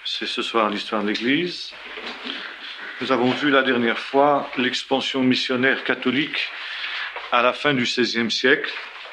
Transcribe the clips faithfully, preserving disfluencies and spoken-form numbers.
C'est ce soir l'histoire de l'Église. Nous avons vu la dernière fois l'expansion missionnaire catholique à la fin du seizième siècle,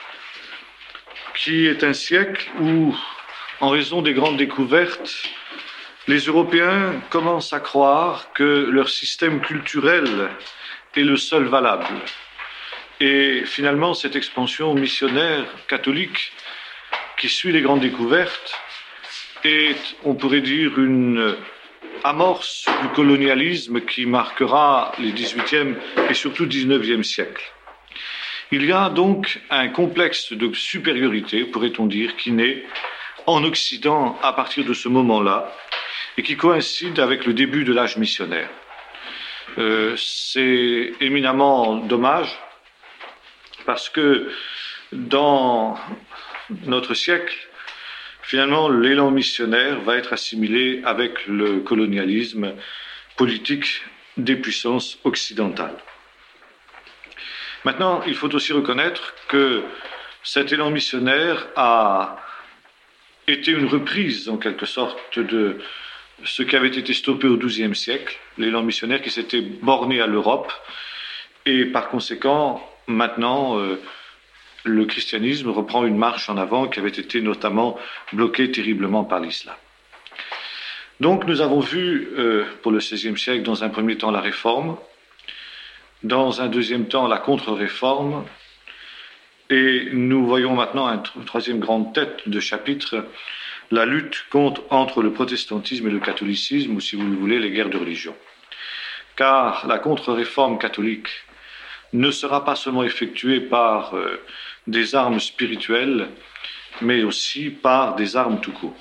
qui est un siècle où, en raison des grandes découvertes, les Européens commencent à croire que leur système culturel est le seul valable. Et finalement, cette expansion missionnaire catholique qui suit les grandes découvertes est, on pourrait dire, une amorce du colonialisme qui marquera les dix-huitième et surtout dix-neuvième siècles. Il y a donc un complexe de supériorité, pourrait-on dire, qui naît en Occident à partir de ce moment-là et qui coïncide avec le début de l'âge missionnaire. Euh, c'est éminemment dommage parce que dans notre siècle, finalement, l'élan missionnaire va être assimilé avec le colonialisme politique des puissances occidentales. Maintenant, il faut aussi reconnaître que cet élan missionnaire a été une reprise, en quelque sorte, de ce qui avait été stoppé au douzième siècle, l'élan missionnaire qui s'était borné à l'Europe, et par conséquent, maintenant, euh, le christianisme reprend une marche en avant qui avait été notamment bloquée terriblement par l'islam. Donc nous avons vu euh, pour le seizième siècle, dans un premier temps, la réforme, dans un deuxième temps, la contre-réforme, et nous voyons maintenant une troisième grande tête de chapitre, la lutte contre, entre le protestantisme et le catholicisme, ou si vous le voulez, les guerres de religion. Car la contre-réforme catholique ne sera pas seulement effectuée par euh, des armes spirituelles, mais aussi par des armes tout court.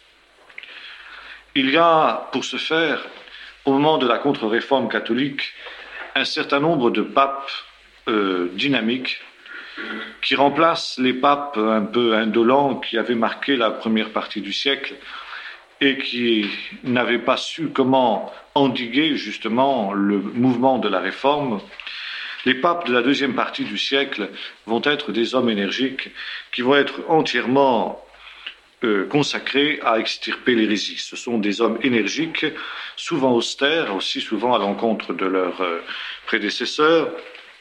Il y a, pour ce faire, au moment de la contre-réforme catholique, un certain nombre de papes euh, dynamiques qui remplacent les papes un peu indolents qui avaient marqué la première partie du siècle et qui n'avaient pas su comment endiguer justement le mouvement de la réforme. Les papes de la deuxième partie du siècle vont être des hommes énergiques qui vont être entièrement euh, consacrés à extirper l'hérésie. Ce sont des hommes énergiques, souvent austères, aussi souvent à l'encontre de leurs euh, prédécesseurs,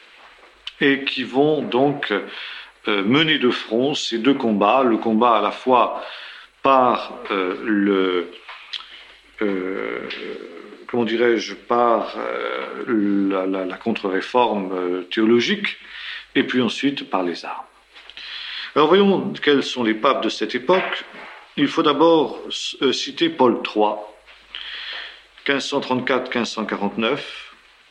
et qui vont donc euh, mener de front ces deux combats, le combat à la fois par euh, le... Euh, comment dirais-je, par euh, la, la, la contre-réforme euh, théologique, et puis ensuite par les armes. Alors voyons quels sont les papes de cette époque. Il faut d'abord euh, citer Paul trois, quinze cent trente-quatre à quinze cent quarante-neuf,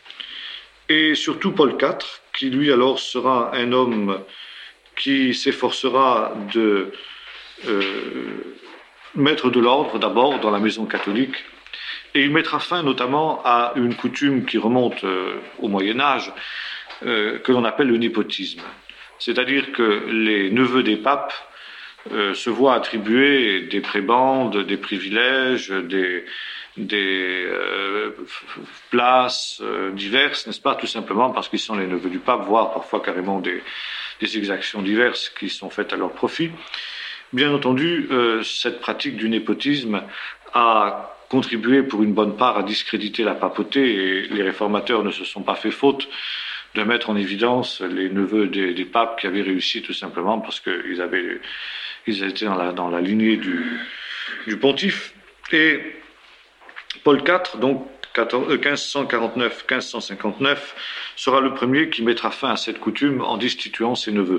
et surtout Paul quatre, qui lui alors sera un homme qui s'efforcera de euh, mettre de l'ordre d'abord dans la maison catholique. Et il mettra fin notamment à une coutume qui remonte euh, au Moyen-Âge, euh, que l'on appelle le népotisme. C'est-à-dire que les neveux des papes euh, se voient attribuer des prébendes, des privilèges, des, des euh, places euh, diverses, n'est-ce pas, tout simplement parce qu'ils sont les neveux du pape, voire parfois carrément des, des exactions diverses qui sont faites à leur profit. Bien entendu, euh, cette pratique du népotisme a contribué pour une bonne part à discréditer la papauté, et les réformateurs ne se sont pas fait faute de mettre en évidence les neveux des, des papes qui avaient réussi tout simplement parce qu'ils avaient, ils étaient dans la, dans la lignée du, du pontife. Et Paul quatre, donc quinze cent quarante-neuf à quinze cent cinquante-neuf, sera le premier qui mettra fin à cette coutume en destituant ses neveux.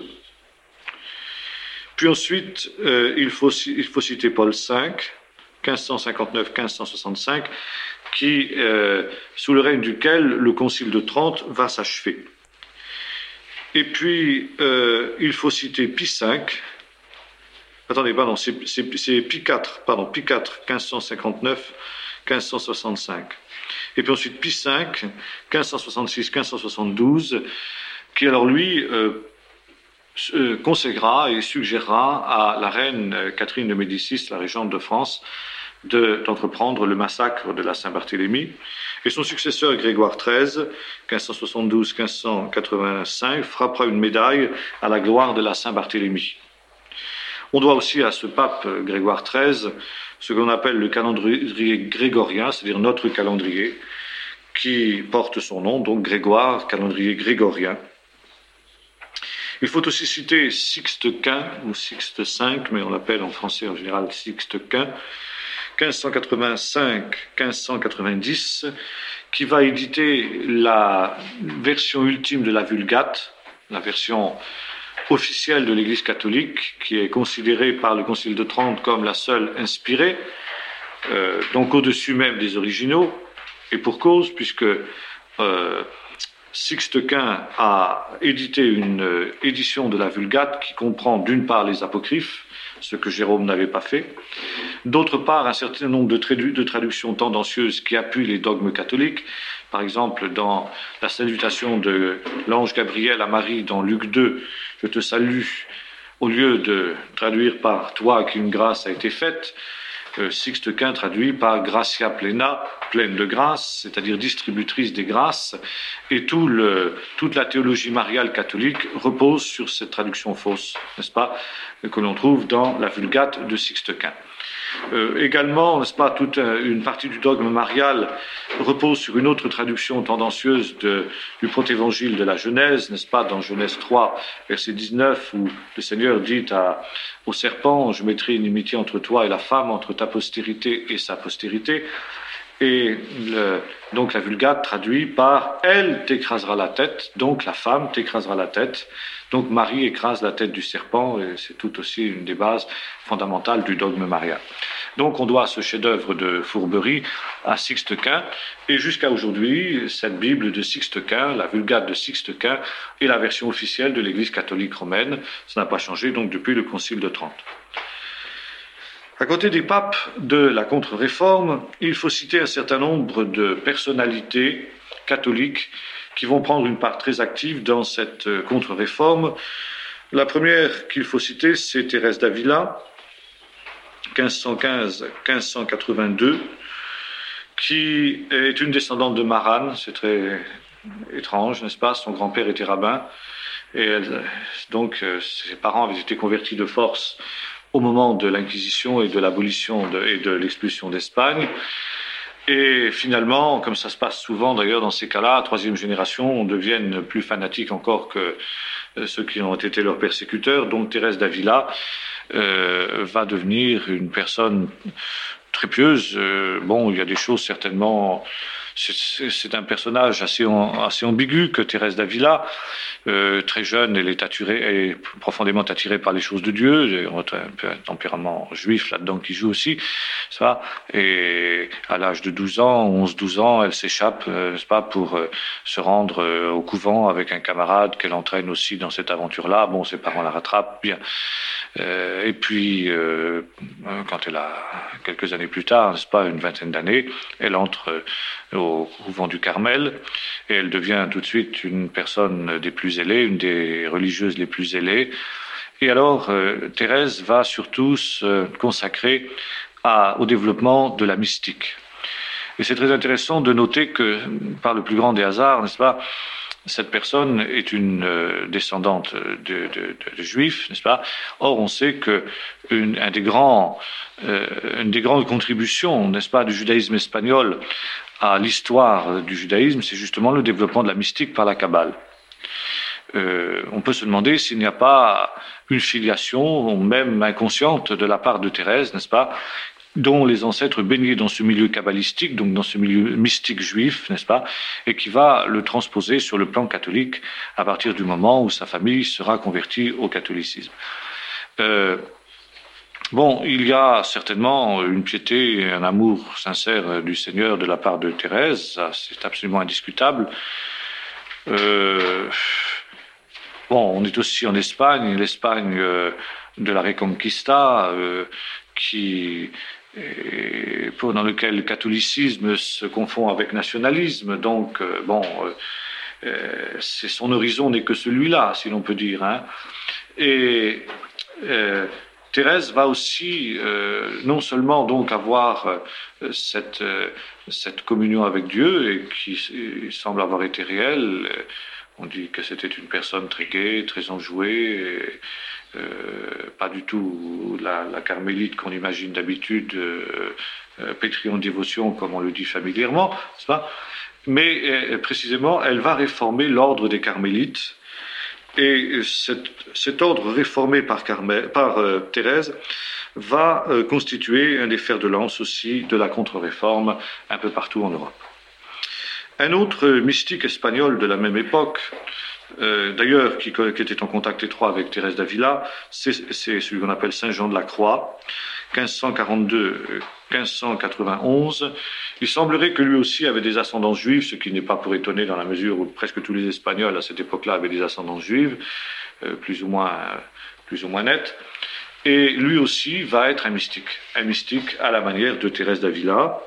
Puis ensuite, euh, il, faut, il faut citer Paul cinq, quinze cent cinquante-neuf à quinze cent soixante-cinq, qui, euh, sous le règne duquel le Concile de Trente va s'achever. Et puis, euh, il faut citer Pie cinq, attendez, pardon, c'est, c'est, c'est Pie quatre, pardon, Pie quatre, quinze cent cinquante-neuf à quinze cent soixante-cinq. Et puis ensuite Pie cinq, quinze cent soixante-six à quinze cent soixante-douze, qui alors lui euh, euh, conségrera et suggérera à la reine Catherine de Médicis, la régente de France, De, d'entreprendre le massacre de la Saint-Barthélemy, et son successeur Grégoire treize, quinze cent soixante-douze à quinze cent quatre-vingt-cinq, frappera une médaille à la gloire de la Saint-Barthélemy. On doit aussi à ce pape Grégoire treize ce qu'on appelle le calendrier grégorien, c'est-à-dire notre calendrier, qui porte son nom, donc Grégoire, calendrier grégorien. Il faut aussi citer Sixte Quint, ou Sixte cinq, mais on l'appelle en français en général Sixte Quint, quinze cent quatre-vingt-cinq à quinze cent quatre-vingt-dix, qui va éditer la version ultime de la Vulgate, la version officielle de l'Église catholique, qui est considérée par le Concile de Trente comme la seule inspirée, euh, donc au-dessus même des originaux, et pour cause, puisque euh, Sixte Quint a édité une euh, édition de la Vulgate qui comprend d'une part les apocryphes, ce que Jérôme n'avait pas fait, d'autre part un certain nombre de, tradu- de traductions tendancieuses qui appuient les dogmes catholiques. Par exemple, dans la salutation de l'ange Gabriel à Marie dans Luc deux, « Je te salue », au lieu de traduire par « Toi qu'une grâce a été faite », euh, Sixte Quint traduit par Gratia plena, pleine de grâce, c'est-à-dire distributrice des grâces, et tout le, toute la théologie mariale catholique repose sur cette traduction fausse, n'est-ce pas, que l'on trouve dans la Vulgate de Sixte Quint. Euh, également, n'est-ce pas, toute une partie du dogme marial repose sur une autre traduction tendancieuse de, du protévangile de la Genèse, n'est-ce pas, dans Genèse trois, verset dix-neuf, où le Seigneur dit à, au serpent, je mettrai une inimitié entre toi et la femme, entre ta postérité et sa postérité. Et le, donc la Vulgate traduit par « elle t'écrasera la tête », donc la femme t'écrasera la tête. Donc Marie écrase la tête du serpent, et c'est tout aussi une des bases fondamentales du dogme marial. Donc on doit ce chef-d'œuvre de fourberie à Sixte Quint, et jusqu'à aujourd'hui, cette Bible de Sixte Quint, la Vulgate de Sixte Quint, est la version officielle de l'Église catholique romaine. Ça n'a pas changé donc depuis le Concile de Trente. À côté des papes de la contre-réforme, il faut citer un certain nombre de personnalités catholiques qui vont prendre une part très active dans cette contre-réforme. La première qu'il faut citer, c'est Thérèse d'Avila, quinze cent quinze à quinze cent quatre-vingt-deux, qui est une descendante de Marane. C'est très étrange, n'est-ce pas? Son grand-père était rabbin, et elle, donc ses parents avaient été convertis de force au moment de l'Inquisition et de l'abolition de, et de l'expulsion d'Espagne. Et finalement, comme ça se passe souvent d'ailleurs dans ces cas-là, troisième génération, on devienne plus fanatique encore que ceux qui ont été leurs persécuteurs. Donc Thérèse d'Avila euh, va devenir une personne très pieuse. Euh, bon, il y a des choses certainement... C'est, c'est un personnage assez, assez ambigu que Thérèse d'Avila. Euh, très jeune, elle est attirée, elle est profondément attirée par les choses de Dieu. On a un peu un tempérament juif là-dedans qui joue aussi, ça. Et à l'âge de douze ans, onze douze ans, elle s'échappe, euh, n'est-ce pas, pour euh, se rendre euh, au couvent avec un camarade qu'elle entraîne aussi dans cette aventure-là. Bon, ses parents la rattrapent bien. Euh, et puis, euh, quand elle a quelques années plus tard, n'est-ce pas, une vingtaine d'années, elle entre euh, au couvent du Carmel, et elle devient tout de suite une personne des plus ailées, une des religieuses les plus ailées. Et alors, euh, Thérèse va surtout se consacrer à, au développement de la mystique. Et c'est très intéressant de noter que, par le plus grand des hasards, n'est-ce pas, cette personne est une euh, descendante de, de, de, de juifs, n'est-ce pas? Or, on sait que une, un des grands, euh, une des grandes contributions, n'est-ce pas, du judaïsme espagnol à l'histoire du judaïsme, c'est justement le développement de la mystique par la Kabbale. Euh, on peut se demander s'il n'y a pas une filiation, même inconsciente, de la part de Thérèse, n'est-ce pas, dont les ancêtres baignaient dans ce milieu kabbalistique, donc dans ce milieu mystique juif, n'est-ce pas, et qui va le transposer sur le plan catholique à partir du moment où sa famille sera convertie au catholicisme. Euh, Bon, il y a certainement une piété et un amour sincère du Seigneur de la part de Thérèse, ça c'est absolument indiscutable. Euh, bon, on est aussi en Espagne, l'Espagne euh, de la Reconquista, euh, qui, et, dans lequel le catholicisme se confond avec nationalisme, donc euh, bon, euh, c'est, son horizon n'est que celui-là, si l'on peut dire. Hein. Et euh, Thérèse va aussi euh, non seulement donc avoir euh, cette, euh, cette communion avec Dieu et qui semble avoir été réelle On dit que c'était une personne très gaie, très enjouée, et, euh, pas du tout la, la carmélite qu'on imagine d'habitude, euh, euh, pétrie en dévotion, comme on le dit familièrement, n'est-ce pas? Mais euh, précisément, elle va réformer l'ordre des carmélites. Et cet, cet ordre réformé par, Carmel, par euh, Thérèse va euh, constituer un des fers de lance aussi de la contre-réforme un peu partout en Europe. Un autre mystique espagnol de la même époque, euh, d'ailleurs qui, qui était en contact étroit avec Thérèse d'Avila, c'est, c'est celui qu'on appelle Saint Jean de la Croix, quinze cent quarante-deux à quinze cent quatre-vingt-onze. Il semblerait que lui aussi avait des ascendances juives, ce qui n'est pas pour étonner dans la mesure où presque tous les Espagnols à cette époque-là avaient des ascendances juives, euh, plus ou moins, plus ou moins nettes. Et lui aussi va être un mystique, un mystique à la manière de Thérèse d'Avila.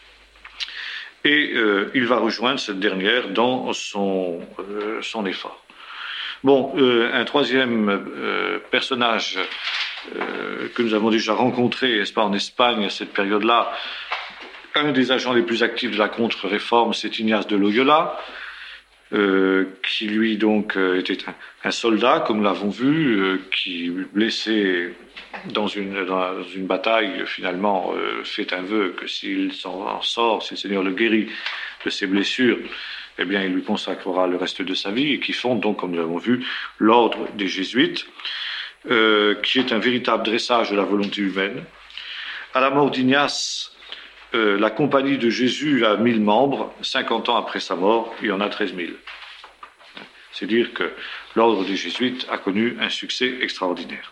Et euh, il va rejoindre cette dernière dans son, euh, son effort. Bon, euh, un troisième euh, personnage euh, que nous avons déjà rencontré, n'est-ce pas, en Espagne à cette période-là, un des agents les plus actifs de la contre-réforme, c'est Ignace de Loyola, euh, qui lui donc euh, était un, un soldat, comme nous l'avons vu, euh, qui blessé dans une, dans une bataille, finalement, euh, fait un vœu que s'il s'en sort, si le Seigneur le guérit de ses blessures, eh bien, il lui consacrera le reste de sa vie, et qui fonde donc, comme nous l'avons vu, l'ordre des Jésuites, euh, qui est un véritable dressage de la volonté humaine. À la mort d'Ignace, euh, la compagnie de Jésus a mille membres. cinquante ans après sa mort, il y en a treize mille. C'est dire que l'ordre des Jésuites a connu un succès extraordinaire.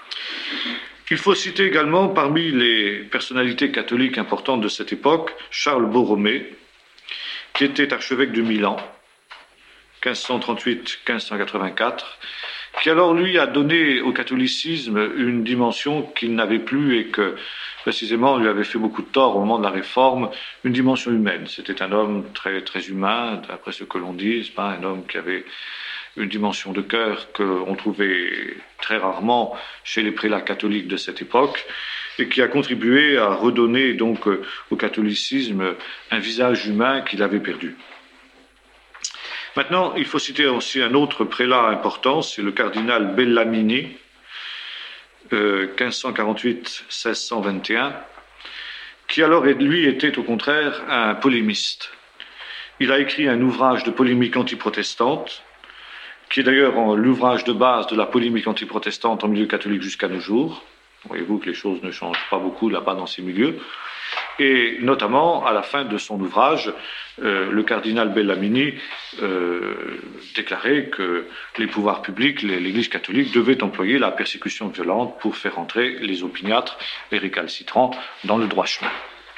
Il faut citer également, parmi les personnalités catholiques importantes de cette époque, Charles Borromée, qui était archevêque de Milan, quinze cent trente-huit à quinze cent quatre-vingt-quatre, qui alors, lui, a donné au catholicisme une dimension qu'il n'avait plus et que, précisément, lui avait fait beaucoup de tort au moment de la Réforme, une dimension humaine. C'était un homme très, très humain, d'après ce que l'on dit, c'est pas un homme qui avait une dimension de cœur qu'on trouvait très rarement chez les prélats catholiques de cette époque, et qui a contribué à redonner donc au catholicisme un visage humain qu'il avait perdu. Maintenant, il faut citer aussi un autre prélat important, c'est le cardinal Bellamini, euh, quinze cent quarante-huit à seize cent vingt et un, qui alors, lui, était au contraire un polémiste. Il a écrit un ouvrage de polémique antiprotestante, qui est d'ailleurs l'ouvrage de base de la polémique antiprotestante en milieu catholique jusqu'à nos jours. Voyez-vous que les choses ne changent pas beaucoup là-bas dans ces milieux. Et notamment, à la fin de son ouvrage, euh, le cardinal Bellamini euh, déclarait que les pouvoirs publics, l'Église catholique, devaient employer la persécution violente pour faire entrer les opiniâtres, les récalcitrants, dans le droit chemin.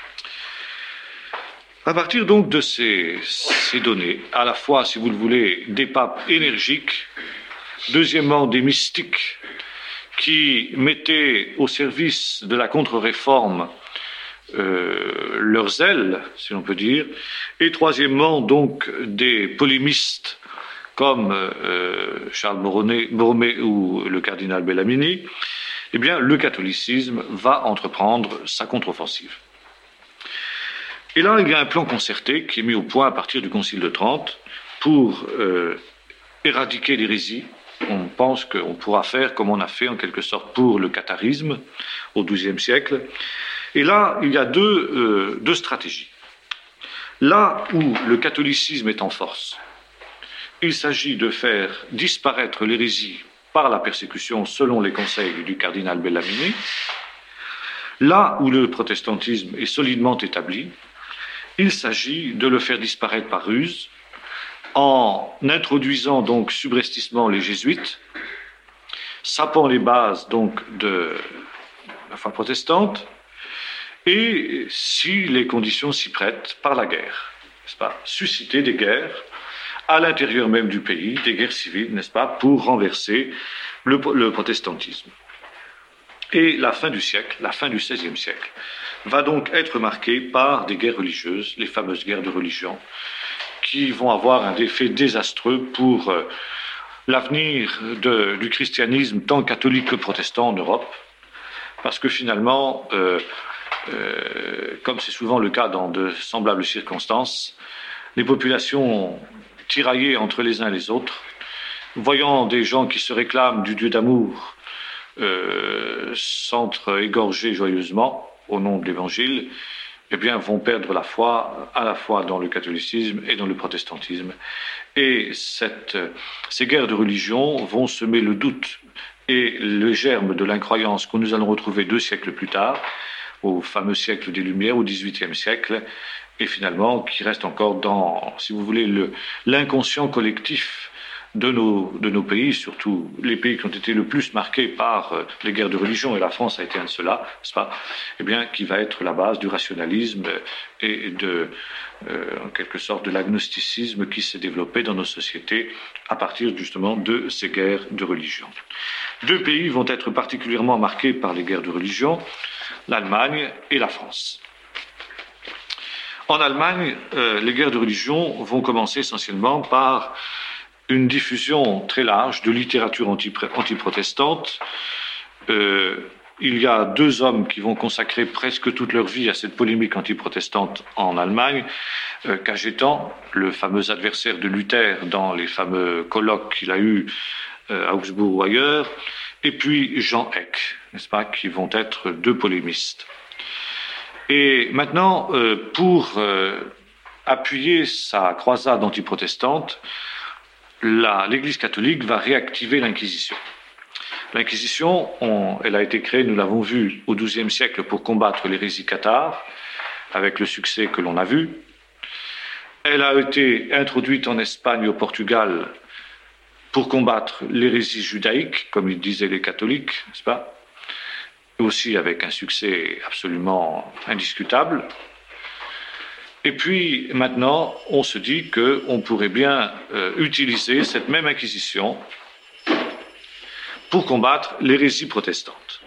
À partir donc de ces, ces données, à la fois, si vous le voulez, des papes énergiques, deuxièmement, des mystiques qui mettaient au service de la contre-réforme euh, leur zèle, si l'on peut dire, et troisièmement, donc, des polémistes comme euh, Charles Borromée ou le cardinal Bellamini, eh bien, le catholicisme va entreprendre sa contre-offensive. Et là, il y a un plan concerté qui est mis au point à partir du Concile de Trente pour euh, éradiquer l'hérésie. On pense qu'on pourra faire comme on a fait en quelque sorte pour le catharisme au douzième siècle. Et là, il y a deux, euh, deux stratégies. Là où le catholicisme est en force, il s'agit de faire disparaître l'hérésie par la persécution selon les conseils du cardinal Bellamini. Là où le protestantisme est solidement établi, il s'agit de le faire disparaître par ruse, en introduisant donc subrepticement les jésuites, sapant les bases donc de la foi protestante, et si les conditions s'y prêtent, par la guerre, n'est-ce pas, susciter des guerres à l'intérieur même du pays, des guerres civiles, n'est-ce pas, pour renverser le, le protestantisme. Et la fin du siècle, la fin du seizième siècle, va donc être marquée par des guerres religieuses, les fameuses guerres de religion, qui vont avoir un effet désastreux pour euh, l'avenir de, du christianisme tant catholique que protestant en Europe, parce que finalement, euh, euh, comme c'est souvent le cas dans de semblables circonstances, les populations tiraillés entre les uns et les autres, voyant des gens qui se réclament du Dieu d'amour euh, s'entre-égorger joyeusement au nom de l'Évangile, eh bien, vont perdre la foi à la fois dans le catholicisme et dans le protestantisme. Et cette, ces guerres de religion vont semer le doute et le germe de l'incroyance que nous allons retrouver deux siècles plus tard, au fameux siècle des Lumières, au dix-huitième siècle, et finalement qui reste encore dans, si vous voulez, le, l'inconscient collectif de nos, de nos pays, surtout les pays qui ont été le plus marqués par euh, les guerres de religion, et la France a été un de ceux-là, n'est-ce pas, eh bien, qui va être la base du rationalisme et de, euh, en quelque sorte, de l'agnosticisme qui s'est développé dans nos sociétés à partir justement de ces guerres de religion. Deux pays vont être particulièrement marqués par les guerres de religion, l'Allemagne et la France. En Allemagne, euh, les guerres de religion vont commencer essentiellement par une diffusion très large de littérature antiprotestante. Euh, il y a deux hommes qui vont consacrer presque toute leur vie à cette polémique antiprotestante en Allemagne. Euh, Cajetan, le fameux adversaire de Luther dans les fameux colloques qu'il a eus euh, à Augsbourg ou ailleurs, et puis Jean Eck, n'est-ce pas, qui vont être deux polémistes. Et maintenant, euh, pour euh, appuyer sa croisade antiprotestante, La, l'Église catholique va réactiver l'Inquisition. L'Inquisition, on, elle a été créée, nous l'avons vu, au douzième siècle pour combattre l'hérésie cathare, avec le succès que l'on a vu. Elle a été introduite en Espagne et au Portugal pour combattre l'hérésie judaïque, comme disaient les catholiques, n'est-ce pas? Et aussi avec un succès absolument indiscutable. Et puis maintenant, on se dit qu'on pourrait bien euh, utiliser cette même Inquisition pour combattre l'hérésie protestante.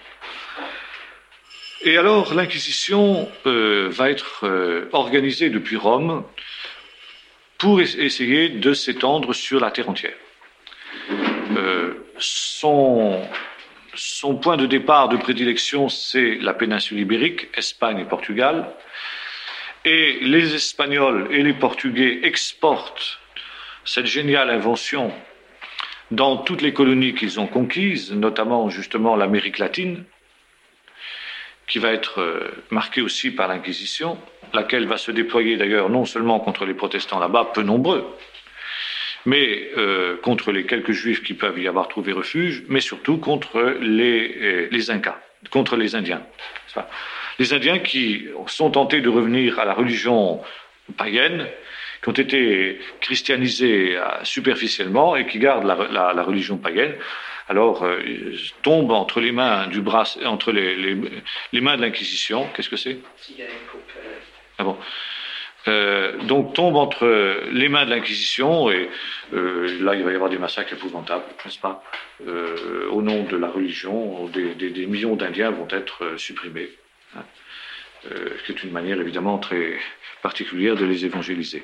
Et alors l'Inquisition euh, va être euh, organisée depuis Rome pour es- essayer de s'étendre sur la terre entière. Euh, son, son point de départ de prédilection, c'est la péninsule ibérique, Espagne et Portugal. Et les Espagnols et les Portugais exportent cette géniale invention dans toutes les colonies qu'ils ont conquises, notamment justement l'Amérique latine, qui va être marquée aussi par l'Inquisition, laquelle va se déployer d'ailleurs non seulement contre les protestants là-bas, peu nombreux, mais euh, contre les quelques juifs qui peuvent y avoir trouvé refuge, mais surtout contre les, les Incas, contre les Indiens. C'est ça. Les Indiens qui sont tentés de revenir à la religion païenne, qui ont été christianisés superficiellement et qui gardent la, la, la religion païenne, alors euh, tombent entre les mains du bras, entre les, les, les mains de l'Inquisition. Qu'est-ce que c'est? Ah bon. Euh, donc tombent entre les mains de l'Inquisition et euh, là il va y avoir des massacres épouvantables, n'est-ce pas? Euh, au nom de la religion, des, des, des millions d'Indiens vont être supprimés. Euh, ce qui est une manière évidemment très particulière de les évangéliser.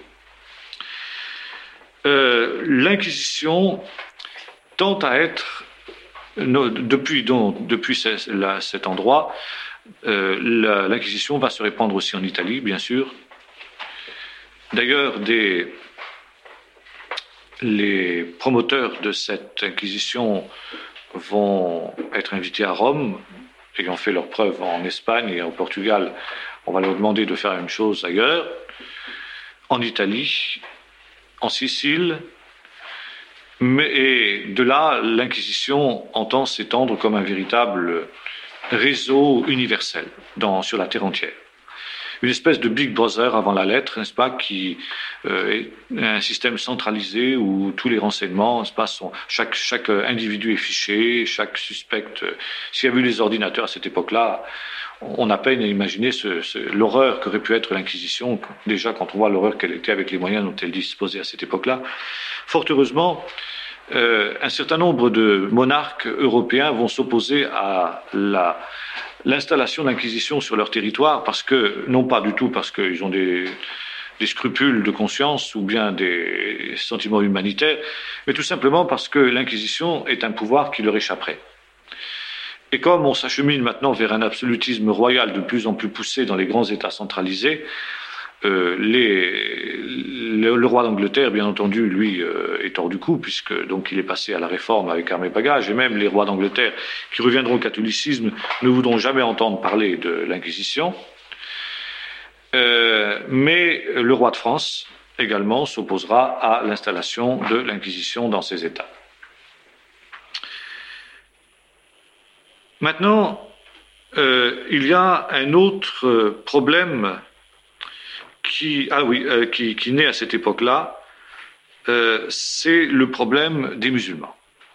Euh, L'Inquisition tend à être, no, depuis, donc, depuis ce, là, cet endroit, euh, la, l'Inquisition va se répandre aussi en Italie, bien sûr. D'ailleurs, des, les promoteurs de cette Inquisition vont être invités à Rome, ayant fait leurs preuves en Espagne et au Portugal, on va leur demander de faire la même chose ailleurs, en Italie, en Sicile, mais, et de là, l'Inquisition entend s'étendre comme un véritable réseau universel dans, sur la terre entière. Une espèce de Big Brother avant la lettre, n'est-ce pas, qui euh, est un système centralisé où tous les renseignements, n'est-ce pas, sont, chaque, chaque individu est fiché, chaque suspect. Euh, s'il y avait eu les ordinateurs à cette époque-là, on a peine à imaginer ce, ce, l'horreur qu'aurait pu être l'Inquisition, déjà quand on voit l'horreur qu'elle était avec les moyens dont elle disposait à cette époque-là. Fort heureusement, euh, un certain nombre de monarques européens vont s'opposer à la l'installation de l'Inquisition sur leur territoire, parce que, non pas du tout parce qu'ils ont des, des scrupules de conscience ou bien des sentiments humanitaires, mais tout simplement parce que l'Inquisition est un pouvoir qui leur échapperait. Et comme on s'achemine maintenant vers un absolutisme royal de plus en plus poussé dans les grands États centralisés, Euh, les, le, le roi d'Angleterre, bien entendu, lui, euh, est hors du coup, puisque donc il est passé à la réforme avec armes et bagages, et même les rois d'Angleterre qui reviendront au catholicisme ne voudront jamais entendre parler de l'Inquisition. Euh, mais le roi de France, également, s'opposera à l'installation de l'Inquisition dans ces États. Maintenant, euh, il y a un autre problème qui, ah oui, euh, qui, qui naît à cette époque-là, euh, c'est le problème des musulmans.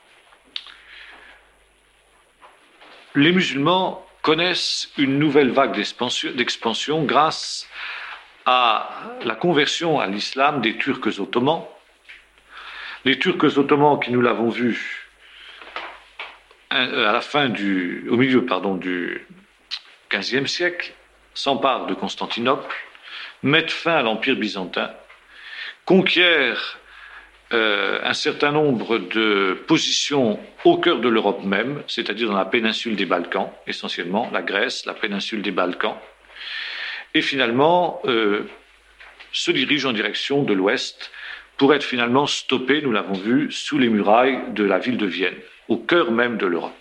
Les musulmans connaissent une nouvelle vague d'expansion grâce à la conversion à l'islam des Turcs ottomans. Les Turcs ottomans, qui nous l'avons vu à la fin du, au milieu pardon, du quinzième siècle, s'emparent de Constantinople, mettent fin à l'Empire byzantin, conquièrent euh, un certain nombre de positions au cœur de l'Europe même, c'est-à-dire dans la péninsule des Balkans, essentiellement la Grèce, la péninsule des Balkans, et finalement euh, se dirigent en direction de l'Ouest pour être finalement stoppés, nous l'avons vu, sous les murailles de la ville de Vienne, au cœur même de l'Europe.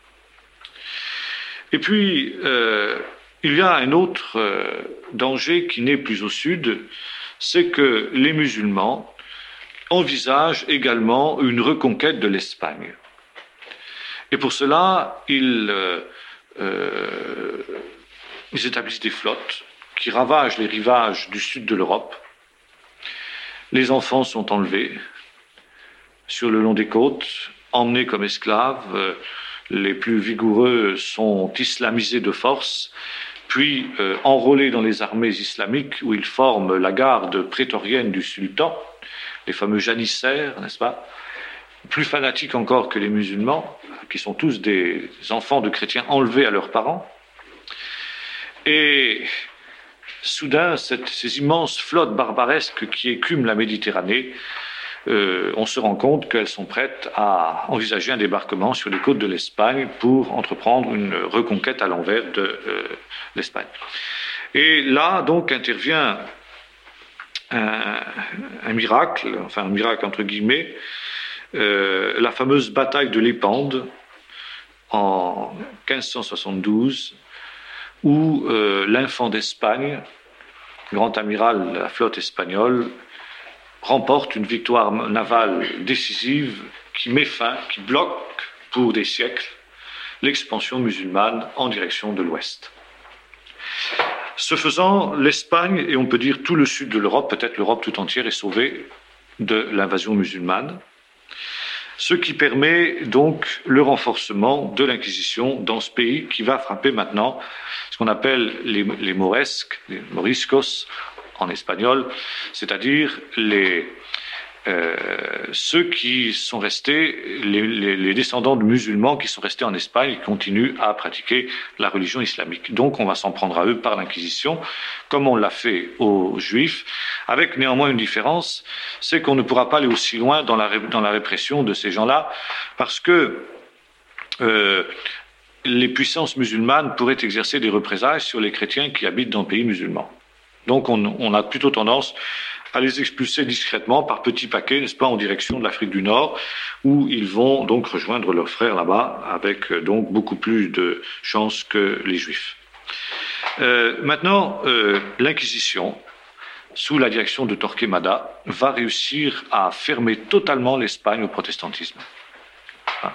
Et puis, euh, il y a un autre euh, danger qui naît plus au sud, c'est que les musulmans envisagent également une reconquête de l'Espagne. Et pour cela, ils, euh, euh, ils établissent des flottes qui ravagent les rivages du sud de l'Europe. Les enfants sont enlevés sur le long des côtes, emmenés comme esclaves. Les plus vigoureux sont islamisés de force, puis euh, enrôlés dans les armées islamiques où ils forment la garde prétorienne du sultan, les fameux janissaires, n'est-ce pas, plus fanatiques encore que les musulmans, qui sont tous des enfants de chrétiens enlevés à leurs parents. Et soudain, cette, ces immenses flottes barbaresques qui écument la Méditerranée, euh, on se rend compte qu'elles sont prêtes à envisager un débarquement sur les côtes de l'Espagne pour entreprendre une reconquête à l'envers de euh, l'Espagne. Et là, donc, intervient un, un miracle, enfin un miracle entre guillemets, euh, la fameuse bataille de l'Épande en quinze cent soixante-douze, où euh, l'infant d'Espagne, grand amiral de la flotte espagnole, remporte une victoire navale décisive qui met fin, qui bloque pour des siècles l'expansion musulmane en direction de l'Ouest. Ce faisant, l'Espagne, et on peut dire tout le sud de l'Europe, peut-être l'Europe tout entière, est sauvée de l'invasion musulmane, ce qui permet donc le renforcement de l'Inquisition dans ce pays qui va frapper maintenant ce qu'on appelle les, les moresques, les moriscos en espagnol, c'est-à-dire les, euh, ceux qui sont restés, les, les, les descendants de musulmans qui sont restés en Espagne et qui continuent à pratiquer la religion islamique. Donc on va s'en prendre à eux par l'Inquisition, comme on l'a fait aux Juifs, avec néanmoins une différence, c'est qu'on ne pourra pas aller aussi loin dans la, dans la répression de ces gens-là, parce que euh, les puissances musulmanes pourraient exercer des représailles sur les chrétiens qui habitent dans le pays musulman. Donc on, on a plutôt tendance à les expulser discrètement par petits paquets, n'est-ce pas, en direction de l'Afrique du Nord, où ils vont donc rejoindre leurs frères là-bas, avec donc beaucoup plus de chances que les Juifs. Euh, maintenant, euh, l'Inquisition, sous la direction de Torquemada, va réussir à fermer totalement l'Espagne au protestantisme. Ah.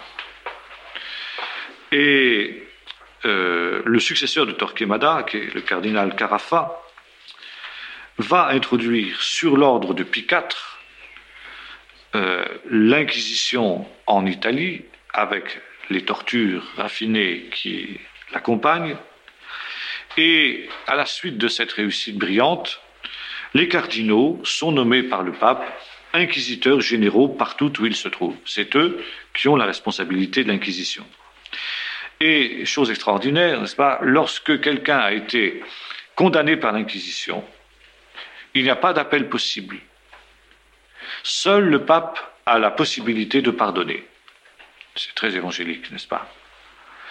Et euh, le successeur de Torquemada, qui est le cardinal Carafa, va introduire sur l'ordre de Pie quatre euh, l'Inquisition en Italie, avec les tortures raffinées qui l'accompagnent, et à la suite de cette réussite brillante, les cardinaux sont nommés par le pape inquisiteurs généraux partout où ils se trouvent. C'est eux qui ont la responsabilité de l'Inquisition. Et, chose extraordinaire, n'est-ce pas, lorsque quelqu'un a été condamné par l'Inquisition, il n'y a pas d'appel possible. Seul le pape a la possibilité de pardonner. C'est très évangélique, n'est-ce pas ?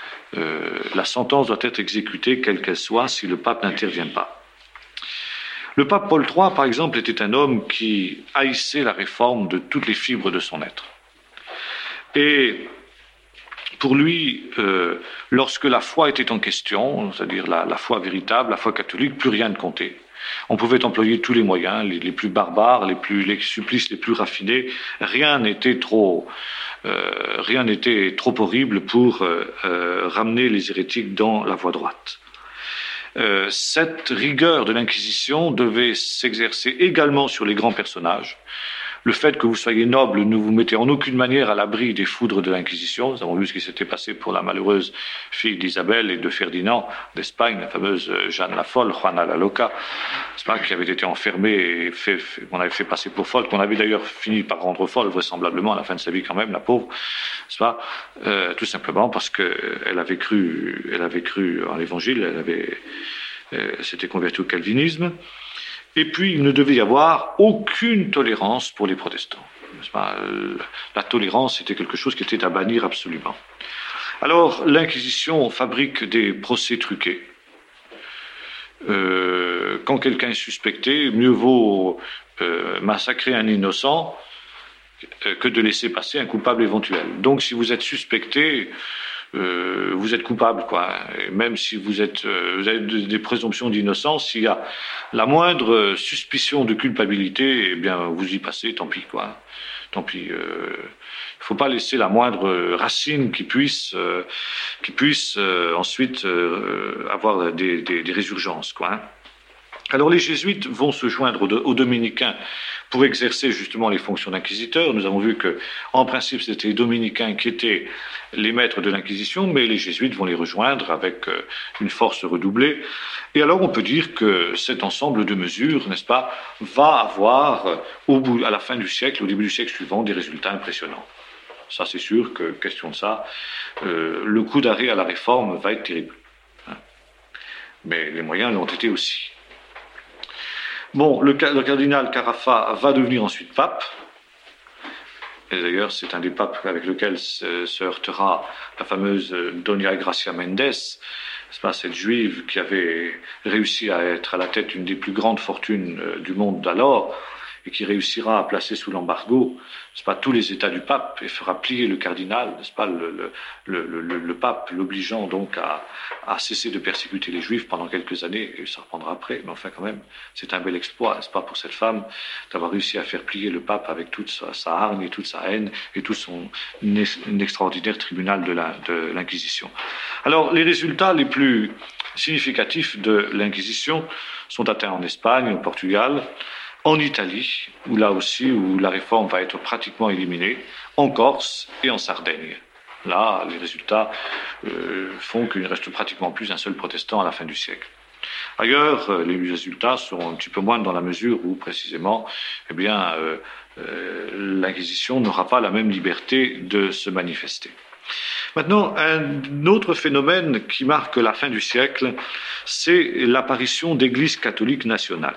euh, La sentence doit être exécutée, quelle qu'elle soit, si le pape n'intervient pas. Le pape Paul trois, par exemple, était un homme qui haïssait la réforme de toutes les fibres de son être. Et pour lui, euh, lorsque la foi était en question, c'est-à-dire la, la foi véritable, la foi catholique, plus rien ne comptait. On pouvait employer tous les moyens, les, les plus barbares, les, plus, les supplices les plus raffinés. Rien n'était trop, euh, rien n'était trop horrible pour euh, euh, ramener les hérétiques dans la voie droite. Euh, cette rigueur de l'Inquisition devait s'exercer également sur les grands personnages. Le fait que vous soyez noble ne vous mettez en aucune manière à l'abri des foudres de l'Inquisition. Nous avons vu ce qui s'était passé pour la malheureuse fille d'Isabelle et de Ferdinand d'Espagne, la fameuse Jeanne la Folle, Juana la Loca, qui avait été enfermée et fait, fait, qu'on avait fait passer pour folle, qu'on avait d'ailleurs fini par rendre folle, vraisemblablement, à la fin de sa vie quand même, la pauvre, n'est-ce pas, euh, tout simplement parce qu'elle avait cru, elle avait cru en l'Évangile, elle avait, euh, s'était convertie au calvinisme. Et puis, il ne devait y avoir aucune tolérance pour les protestants. La tolérance était quelque chose qui était à bannir absolument. Alors, l'Inquisition fabrique des procès truqués. Euh, quand quelqu'un est suspecté, mieux vaut euh, massacrer un innocent que de laisser passer un coupable éventuel. Donc, si vous êtes suspecté, Euh, vous êtes coupable, quoi. Et même si vous êtes, euh, vous avez des présomptions d'innocence, s'il y a la moindre suspicion de culpabilité, eh bien, vous y passez, tant pis, quoi. Tant pis. Il euh, ne faut pas laisser la moindre racine qui puisse, euh, qui puisse euh, ensuite euh, avoir des, des, des résurgences, quoi. Hein. Alors les jésuites vont se joindre aux dominicains pour exercer justement les fonctions d'inquisiteurs. Nous avons vu que, en principe, c'était les dominicains qui étaient les maîtres de l'inquisition, mais les jésuites vont les rejoindre avec une force redoublée. Et alors on peut dire que cet ensemble de mesures, n'est-ce pas, va avoir, au bout, à la fin du siècle, au début du siècle suivant, des résultats impressionnants. Ça, c'est sûr que, question de ça, euh, le coup d'arrêt à la réforme va être terrible. Hein. Mais les moyens l'ont été aussi. Bon, le, le cardinal Carafa va devenir ensuite pape. Et d'ailleurs, c'est un des papes avec lequel se, se heurtera la fameuse Doña Gracia Méndez, c'est pas cette juive qui avait réussi à être à la tête d'une des plus grandes fortunes du monde d'alors, et qui réussira à placer sous l'embargo, c'est pas tous les états du pape, et fera plier le cardinal, n'est-ce pas, le, le, le, le, le pape, l'obligeant donc à, à cesser de persécuter les juifs pendant quelques années, et ça reprendra après, mais enfin quand même, c'est un bel exploit, n'est-ce pas, pour cette femme, d'avoir réussi à faire plier le pape avec toute sa, sa hargne et toute sa haine, et tout son un extraordinaire tribunal de, la, de l'Inquisition. Alors, les résultats les plus significatifs de l'Inquisition sont atteints en Espagne, au Portugal, en Italie, où là aussi, où la réforme va être pratiquement éliminée, en Corse et en Sardaigne. Là, les résultats euh, font qu'il ne reste pratiquement plus un seul protestant à la fin du siècle. Ailleurs, les résultats seront un petit peu moindres dans la mesure où, précisément, eh bien, euh, euh, l'Inquisition n'aura pas la même liberté de se manifester. Maintenant, un autre phénomène qui marque la fin du siècle, c'est l'apparition d'églises catholiques nationales.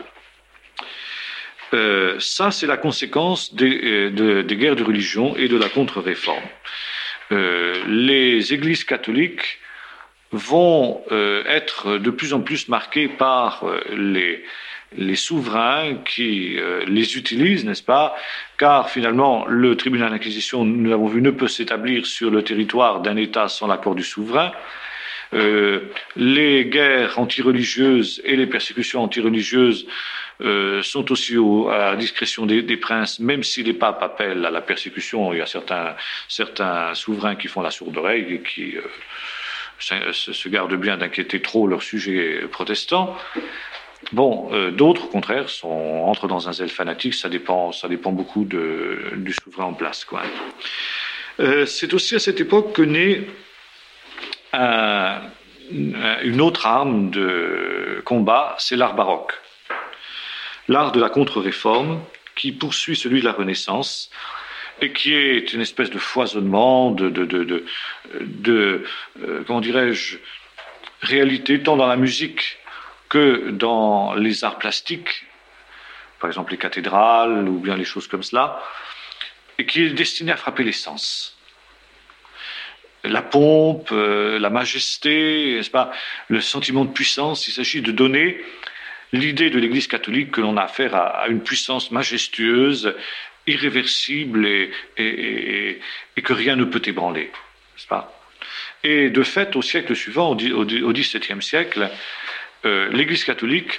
Euh, ça, c'est la conséquence des, de, des guerres de religion et de la contre-réforme. Euh, les églises catholiques vont euh, être de plus en plus marquées par euh, les, les souverains qui euh, les utilisent, n'est-ce pas? Car finalement, le tribunal d'inquisition, nous l'avons vu, ne peut s'établir sur le territoire d'un État sans l'accord du souverain. Euh, les guerres antireligieuses et les persécutions antireligieuses euh, sont aussi au, à la discrétion des, des princes, même si les papes appellent à la persécution. Il y a certains, certains souverains qui font la sourde oreille et qui euh, se, se gardent bien d'inquiéter trop leurs sujets protestants. Bon, euh, d'autres, au contraire, sont, entrent dans un zèle fanatique. Ça dépend, ça dépend beaucoup de, du souverain en place, quoi. Euh, c'est aussi à cette époque que naît un, une autre arme de combat, c'est l'art baroque. L'art de la contre-réforme, qui poursuit celui de la Renaissance, et qui est une espèce de foisonnement, de, de, de, de, de euh, comment dirais-je, réalité, tant dans la musique que dans les arts plastiques, par exemple les cathédrales, ou bien les choses comme cela, et qui est destiné à frapper les sens. La pompe, euh, la majesté, n'est-ce pas, le sentiment de puissance, il s'agit de donner l'idée de l'Église catholique que l'on a affaire à, à une puissance majestueuse, irréversible et, et, et, et que rien ne peut ébranler, n'est-ce pas? Et de fait, au siècle suivant, au, au, au dix-septième siècle, euh, l'Église catholique,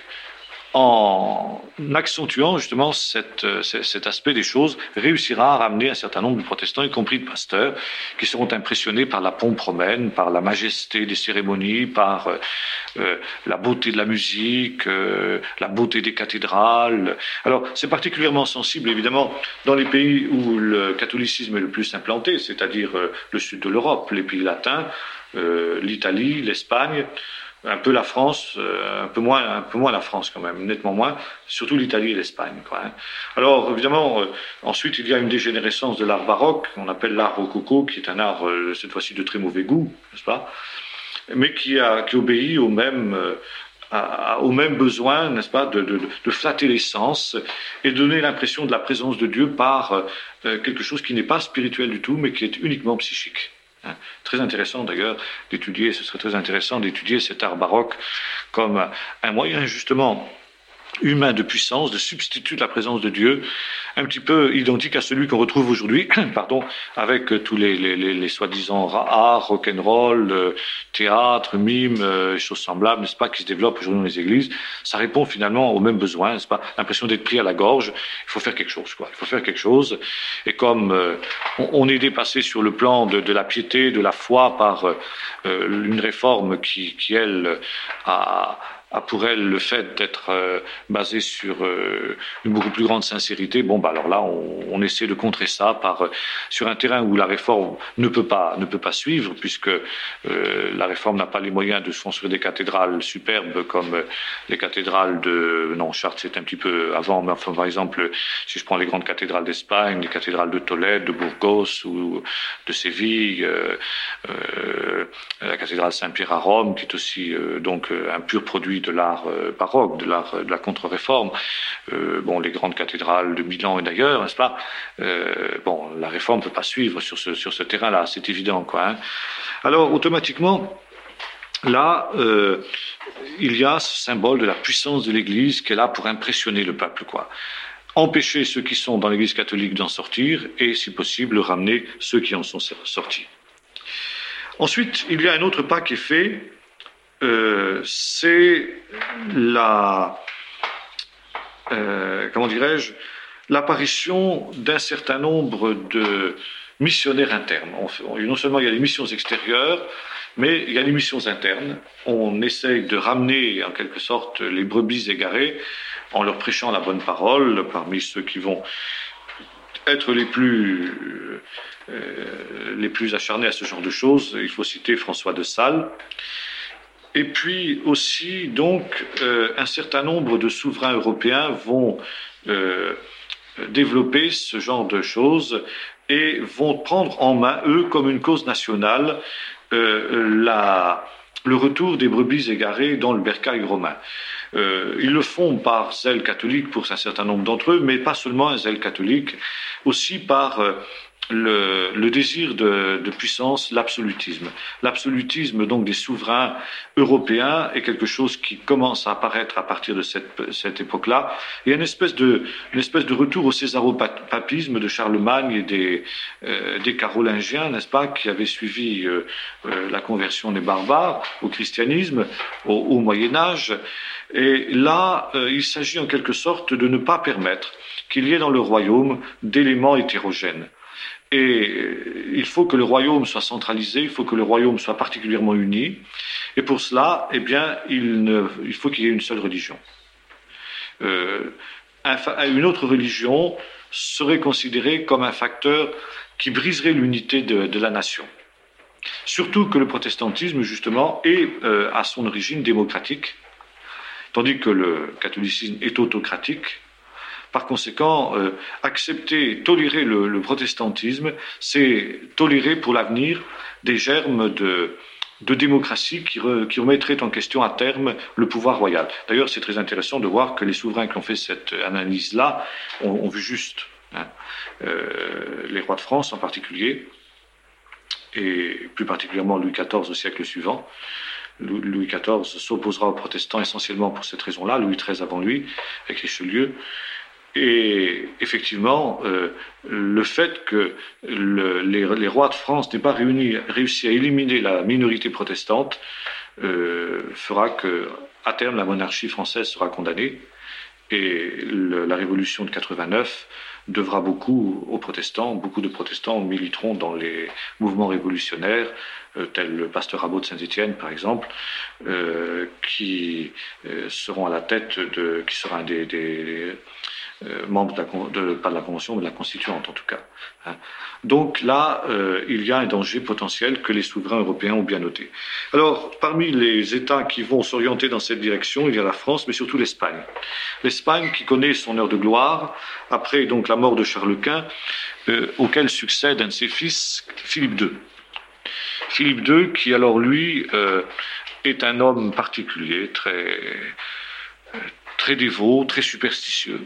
en accentuant justement cette, cet aspect des choses, réussira à ramener un certain nombre de protestants, y compris de pasteurs, qui seront impressionnés par la pompe romaine, par la majesté des cérémonies, par euh, la beauté de la musique, euh, la beauté des cathédrales. Alors, c'est particulièrement sensible, évidemment, dans les pays où le catholicisme est le plus implanté, c'est-à-dire euh, le sud de l'Europe, les pays latins, euh, l'Italie, l'Espagne, un peu la France, euh, un peu moins, un peu moins la France quand même, nettement moins, surtout l'Italie et l'Espagne, quoi, hein. Alors évidemment, euh, ensuite il y a une dégénérescence de l'art baroque, qu'on appelle l'art rococo, qui est un art euh, cette fois-ci de très mauvais goût, n'est-ce pas, mais qui a, qui obéit au même, euh, à, au même besoin, n'est-ce pas, de, de, de flatter les sens et de donner l'impression de la présence de Dieu par euh, quelque chose qui n'est pas spirituel du tout, mais qui est uniquement psychique. Très intéressant d'ailleurs d'étudier, ce serait très intéressant d'étudier cet art baroque comme un moyen justement humain de puissance, de substitut de la présence de Dieu, un petit peu identique à celui qu'on retrouve aujourd'hui, pardon, avec tous les, les, les, les soi-disant arts, rock'n'roll, euh, théâtre, mime, euh, choses semblables, n'est-ce pas, qui se développent aujourd'hui dans les églises. Ça répond finalement aux mêmes besoins, n'est-ce pas, l'impression d'être pris à la gorge. Il faut faire quelque chose, quoi. Il faut faire quelque chose. Et comme euh, on, on est dépassé sur le plan de, de la piété, de la foi par euh, une réforme qui, qui elle, a a pour elle le fait d'être euh, basée sur euh, une beaucoup plus grande sincérité, bon bah alors là on, on essaie de contrer ça par euh, sur un terrain où la réforme ne peut pas ne peut pas suivre, puisque euh, la réforme n'a pas les moyens de se construire des cathédrales superbes comme euh, les cathédrales de non Chartres c'est un petit peu avant, mais enfin par exemple si je prends les grandes cathédrales d'Espagne, les cathédrales de Tolède, de Burgos ou de Séville, euh, euh, la cathédrale Saint-Pierre à Rome qui est aussi euh, donc un pur produit de l'art euh, baroque, de l'art de la contre-réforme, euh, bon, les grandes cathédrales de Milan et d'ailleurs, n'est-ce pas, euh, bon, la réforme ne peut pas suivre sur ce, sur ce terrain-là, c'est évident, quoi, hein. Alors, automatiquement, là, euh, il y a ce symbole de la puissance de l'Église qui est là pour impressionner le peuple, quoi. Empêcher ceux qui sont dans l'Église catholique d'en sortir et, si possible, ramener ceux qui en sont sortis. Ensuite, il y a un autre pas qui est fait, Euh, c'est la, euh, comment dirais-je, l'apparition d'un certain nombre de missionnaires internes. On fait, on, non seulement il y a les missions extérieures, mais il y a les missions internes. On essaye de ramener en quelque sorte les brebis égarées en leur prêchant la bonne parole. Parmi ceux qui vont être les plus, euh, les plus acharnés à ce genre de choses, il faut citer François de Sales. Et puis aussi, donc, euh, un certain nombre de souverains européens vont euh, développer ce genre de choses et vont prendre en main, eux, comme une cause nationale, euh, la, le retour des brebis égarées dans le bercail romain. Euh, ils le font par zèle catholique pour un certain nombre d'entre eux, mais pas seulement un zèle catholique, aussi par euh, Le, le désir de, de puissance, l'absolutisme. L'absolutisme donc des souverains européens est quelque chose qui commence à apparaître à partir de cette, cette époque-là. Il y a une espèce de, une espèce de retour au césaropapisme de Charlemagne et des, euh, des Carolingiens, n'est-ce pas, qui avaient suivi euh, euh, la conversion des barbares au christianisme, au, au Moyen-Âge. Et là, euh, il s'agit en quelque sorte de ne pas permettre qu'il y ait dans le royaume d'éléments hétérogènes. Et il faut que le royaume soit centralisé, il faut que le royaume soit particulièrement uni. Et pour cela, eh bien, il, ne, il faut qu'il y ait une seule religion. Euh, un, une autre religion serait considérée comme un facteur qui briserait l'unité de, de la nation. Surtout que le protestantisme, justement, est euh, à son origine démocratique, tandis que le catholicisme est autocratique. Par conséquent, euh, accepter, tolérer le, le protestantisme, c'est tolérer pour l'avenir des germes de, de démocratie qui, re, qui remettraient en question à terme le pouvoir royal. D'ailleurs, c'est très intéressant de voir que les souverains qui ont fait cette analyse-là ont, ont vu juste, hein, euh, les rois de France en particulier, et plus particulièrement Louis quatorze au siècle suivant, Louis quatorze s'opposera aux protestants essentiellement pour cette raison-là, Louis treize avant lui, avec Richelieu. Et effectivement, euh, le fait que le, les, les rois de France n'aient pas réuni, réussi à éliminer la minorité protestante euh, fera que, à terme, la monarchie française sera condamnée et le, la révolution de quatre-vingt-neuf devra beaucoup aux protestants. Beaucoup de protestants militeront dans les mouvements révolutionnaires, euh, tel le pasteur Rabot de Saint-Étienne, par exemple, euh, qui euh, seront à la tête de, qui sera un des, des Euh, membre de, la, de pas de la Convention, mais de la Constituante en tout cas. Hein. Donc là, euh, il y a un danger potentiel que les souverains européens ont bien noté. Alors, parmi les États qui vont s'orienter dans cette direction, il y a la France, mais surtout l'Espagne. L'Espagne qui connaît son heure de gloire, après donc la mort de Charles Quint, euh, auquel succède un de ses fils, Philippe deux. Philippe deux, qui alors lui euh, est un homme particulier, très, très dévot, très superstitieux.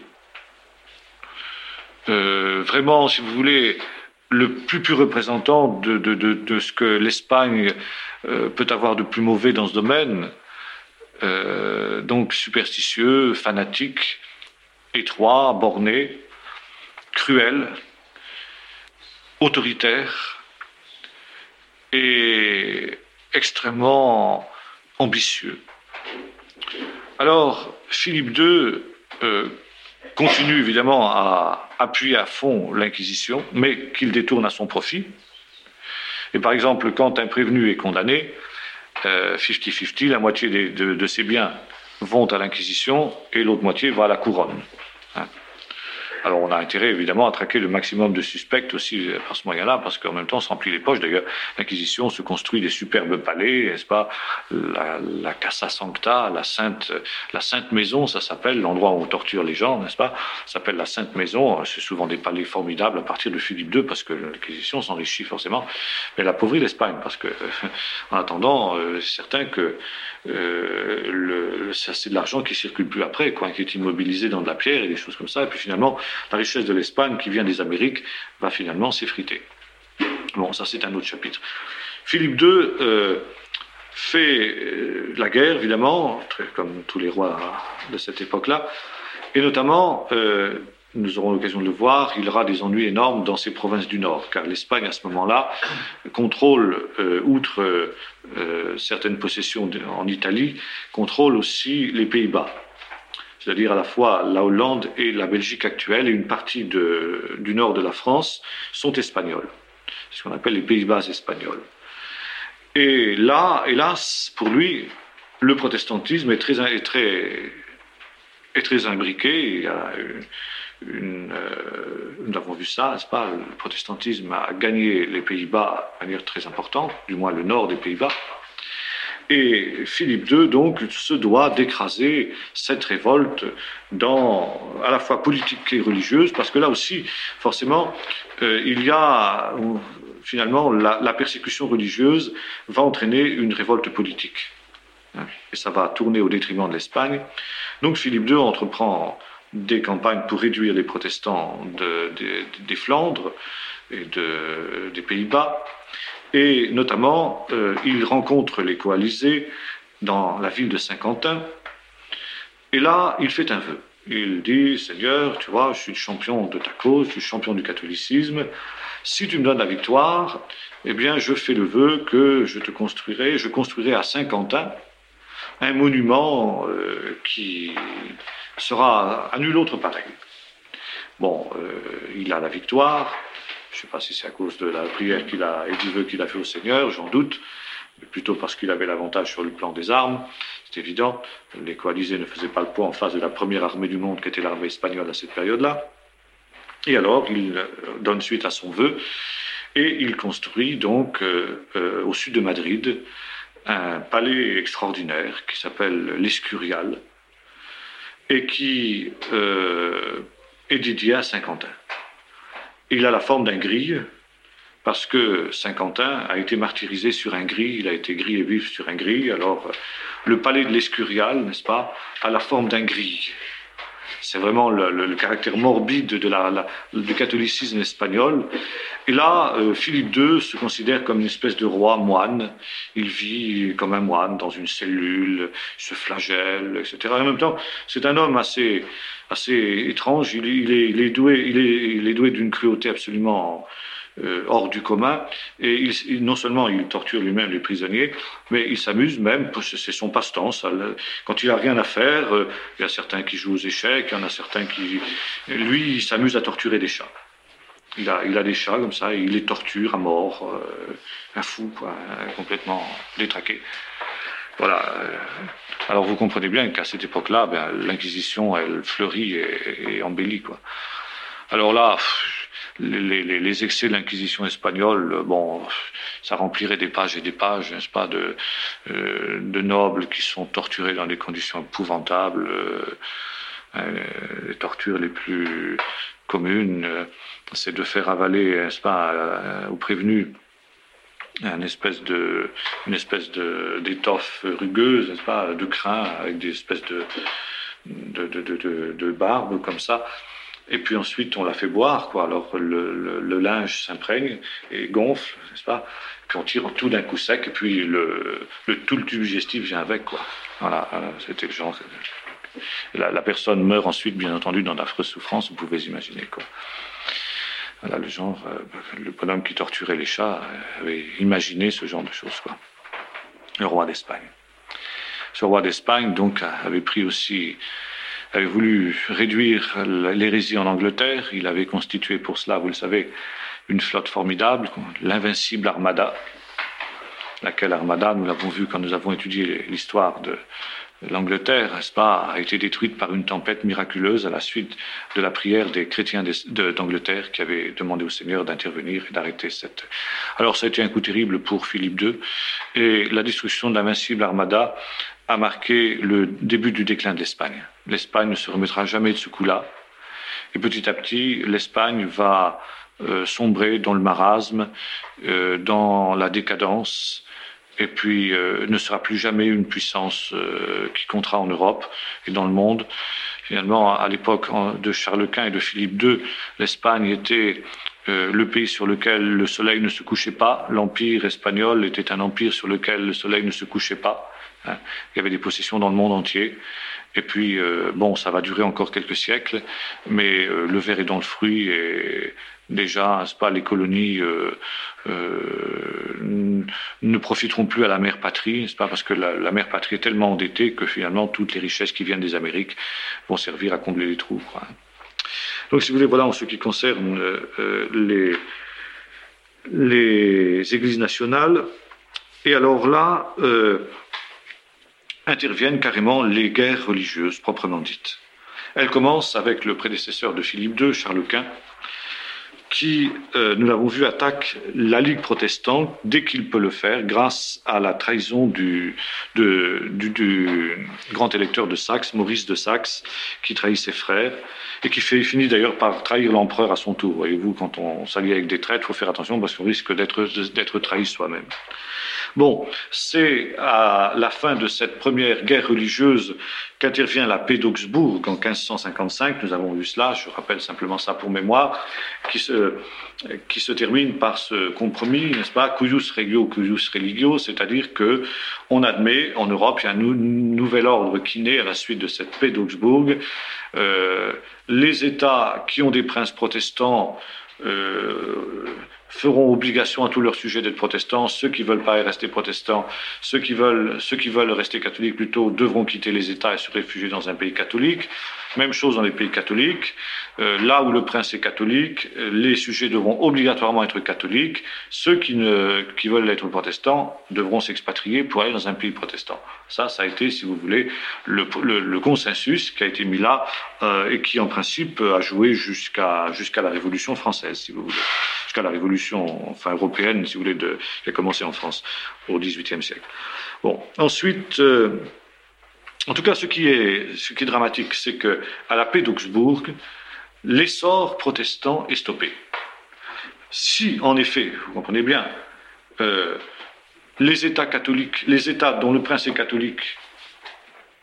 Euh, vraiment, si vous voulez, le plus pur représentant de, de, de, de ce que l'Espagne euh, peut avoir de plus mauvais dans ce domaine. Euh, donc superstitieux, fanatique, étroit, borné, cruel, autoritaire et extrêmement ambitieux. Alors, Philippe deux euh, continue évidemment à appuyer à fond l'Inquisition, mais qu'il détourne à son profit. Et par exemple, quand un prévenu est condamné, euh, cinquante cinquante, la moitié des, de, de ses biens vont à l'Inquisition et l'autre moitié va à la couronne. Hein. Alors on a intérêt évidemment à traquer le maximum de suspects aussi par ce moyen-là, parce qu'en même temps on se remplit les poches. D'ailleurs, l'Inquisition se construit des superbes palais, n'est-ce pas, la, la Casa Sancta, la Sainte, la Sainte Maison, ça s'appelle, l'endroit où on torture les gens, n'est-ce pas, ça s'appelle la Sainte Maison. C'est souvent des palais formidables à partir de Philippe deux, parce que l'Inquisition s'enrichit forcément, mais elle appauvrit l'Espagne, parce que, en attendant, euh, c'est certain que euh, le, ça, c'est de l'argent qui circule plus après, quoi, qui est immobilisé dans de la pierre et des choses comme ça, et puis finalement, la richesse de l'Espagne qui vient des Amériques va finalement s'effriter. Bon, ça c'est un autre chapitre. Philippe deux euh, fait euh, la guerre, évidemment, très, comme tous les rois de cette époque-là, et notamment, euh, nous aurons l'occasion de le voir, il aura des ennuis énormes dans ces provinces du Nord, car l'Espagne, à ce moment-là, contrôle, euh, outre euh, certaines possessions de, en Italie, contrôle aussi les Pays-Bas. C'est-à-dire à la fois la Hollande et la Belgique actuelle, et une partie de, du nord de la France sont espagnols. C'est ce qu'on appelle les Pays-Bas espagnols. Et là, hélas, pour lui, le protestantisme est très, est très, est très imbriqué. Il y a une, une, euh, nous avons vu ça, n'est-ce pas? Le protestantisme a gagné les Pays-Bas de manière très importante, du moins le nord des Pays-Bas. Et Philippe deux, donc, se doit d'écraser cette révolte dans, à la fois politique et religieuse, parce que là aussi, forcément, euh, il y a, finalement, la, la persécution religieuse va entraîner une révolte politique. Et ça va tourner au détriment de l'Espagne. Donc Philippe deux entreprend des campagnes pour réduire les protestants de, de, des Flandres et de, des Pays-Bas. Et notamment, euh, il rencontre les coalisés dans la ville de Saint-Quentin. Et là, il fait un vœu. Il dit, Seigneur, tu vois, je suis le champion de ta cause, je suis le champion du catholicisme. Si tu me donnes la victoire, eh bien, je fais le vœu que je te construirai, je construirai à Saint-Quentin un monument euh, qui sera à nul autre pareil. Bon, euh, il a la victoire. Je ne sais pas si c'est à cause de la prière qu'il a et du vœu qu'il a fait au Seigneur, j'en doute, mais plutôt parce qu'il avait l'avantage sur le plan des armes, c'est évident. Les coalisés ne faisaient pas le poids en face de la première armée du monde, qui était l'armée espagnole à cette période-là. Et alors, il donne suite à son vœu, et il construit donc, euh, euh, au sud de Madrid, un palais extraordinaire qui s'appelle l'Escurial, et qui euh, est dédié à Saint-Quentin. Il a la forme d'un gril, parce que Saint-Quentin a été martyrisé sur un gril, il a été grillé vif sur un gril. Alors, le palais de l'Escurial, n'est-ce pas, a la forme d'un gril. C'est vraiment le, le, le caractère morbide de la, la, du catholicisme espagnol. Et là, euh, Philippe deux se considère comme une espèce de roi moine. Il vit comme un moine dans une cellule, il se flagelle, et cetera. Et en même temps, c'est un homme assez, assez étrange. Il, il, est, il, est, doué, il, est, il est doué d'une cruauté absolument euh, hors du commun. Et il, il, non seulement il torture lui-même les prisonniers, mais il s'amuse même, c'est son passe-temps. Ça, quand il n'a rien à faire, euh, il y a certains qui jouent aux échecs, il y en a certains qui... Lui, il s'amuse à torturer des chats. Il a, il a des chats comme ça, et il les torture à mort, euh, un fou, quoi, complètement détraqué. Voilà. Alors vous comprenez bien qu'à cette époque-là, ben, l'Inquisition, elle fleurit et, et embellit, quoi. Alors là, les, les, les excès de l'Inquisition espagnole, bon, ça remplirait des pages et des pages, n'est-ce pas, de, euh, de nobles qui sont torturés dans des conditions épouvantables, euh, euh, les tortures les plus communes, euh, c'est de faire avaler, n'est-ce pas, euh, aux prévenus une espèce de, une espèce de, d'étoffe rugueuse, n'est-ce pas, de crin, avec des espèces de, de, de, de, de, de barbe comme ça. Et puis ensuite, on la fait boire, quoi. Alors le, le, le linge s'imprègne et gonfle, n'est-ce pas? Puis on tire tout d'un coup sec, et puis le, le, tout le tube digestif vient avec, quoi. Voilà, c'était le genre. La, la personne meurt ensuite, bien entendu, dans d'affreuses souffrances, vous pouvez imaginer, quoi. Voilà, le genre, euh, le bonhomme qui torturait les chats avait imaginé ce genre de choses, quoi. Le roi d'Espagne. Ce roi d'Espagne, donc, avait pris aussi, avait voulu réduire l'hérésie en Angleterre. Il avait constitué pour cela, vous le savez, une flotte formidable, l'invincible Armada, laquelle Armada, nous l'avons vu quand nous avons étudié l'histoire de l'Angleterre, n'est-ce pas, a été détruite par une tempête miraculeuse à la suite de la prière des chrétiens d'Angleterre qui avaient demandé au Seigneur d'intervenir et d'arrêter cette... Alors ça a été un coup terrible pour Philippe deux, et la destruction de l'invincible Armada a marqué le début du déclin de l'Espagne. L'Espagne ne se remettra jamais de ce coup-là, et petit à petit, l'Espagne va euh, sombrer dans le marasme, euh, dans la décadence, et puis euh, ne sera plus jamais une puissance euh, qui comptera en Europe et dans le monde. Finalement, à l'époque de Charles Quint et de Philippe deux, l'Espagne était euh, le pays sur lequel le soleil ne se couchait pas. L'empire espagnol était un empire sur lequel le soleil ne se couchait pas. Hein. Il y avait des possessions dans le monde entier. Et puis, euh, bon, ça va durer encore quelques siècles, mais euh, le verre est dans le fruit et déjà, c'est pas, les colonies euh, euh, ne profiteront plus à la mère patrie, c'est pas, parce que la, la mère patrie est tellement endettée que finalement toutes les richesses qui viennent des Amériques vont servir à combler les trous, quoi. Donc, si vous voulez, voilà en ce qui concerne euh, les, les églises nationales. Et alors là, euh, interviennent carrément les guerres religieuses proprement dites. Elles commencent avec le prédécesseur de Philippe deux, Charles Quint, qui, euh, nous l'avons vu, attaque la Ligue protestante dès qu'il peut le faire, grâce à la trahison du, de, du, du grand électeur de Saxe, Maurice de Saxe, qui trahit ses frères, et qui fait, finit d'ailleurs par trahir l'empereur à son tour. Voyez-vous, quand on s'allie avec des traîtres, il faut faire attention parce qu'on risque d'être, d'être trahi soi-même. Bon, c'est à la fin de cette première guerre religieuse qu'intervient la paix d'Augsbourg en quinze cent cinquante-cinq. Nous avons vu cela, je rappelle simplement ça pour mémoire, qui se, qui se termine par ce compromis, n'est-ce pas, cuius regio, cuius religio, c'est-à-dire que on admet en Europe, il y a un nou- nouvel ordre qui naît à la suite de cette paix d'Augsbourg. Euh, les États qui ont des princes protestants euh, feront obligation à tous leurs sujets d'être protestants. Ceux qui veulent pas rester protestants, ceux qui veulent, ceux qui veulent rester catholiques plutôt, devront quitter les États et se réfugier dans un pays catholique. Même chose dans les pays catholiques. Euh, là où le prince est catholique, les sujets devront obligatoirement être catholiques. Ceux qui, ne, qui veulent être protestants devront s'expatrier pour aller dans un pays protestant. Ça, ça a été, si vous voulez, le, le, le consensus qui a été mis là euh, et qui, en principe, a joué jusqu'à jusqu'à la Révolution française, si vous voulez. Jusqu'à la Révolution, enfin, européenne, si vous voulez, de, qui a commencé en France au dix-huitième siècle. Bon, ensuite... Euh, En tout cas, ce qui est, ce qui est dramatique, c'est que à la paix d'Augsbourg, l'essor protestant est stoppé. Si, en effet, vous comprenez bien, euh, les États catholiques, les États dont le prince est catholique,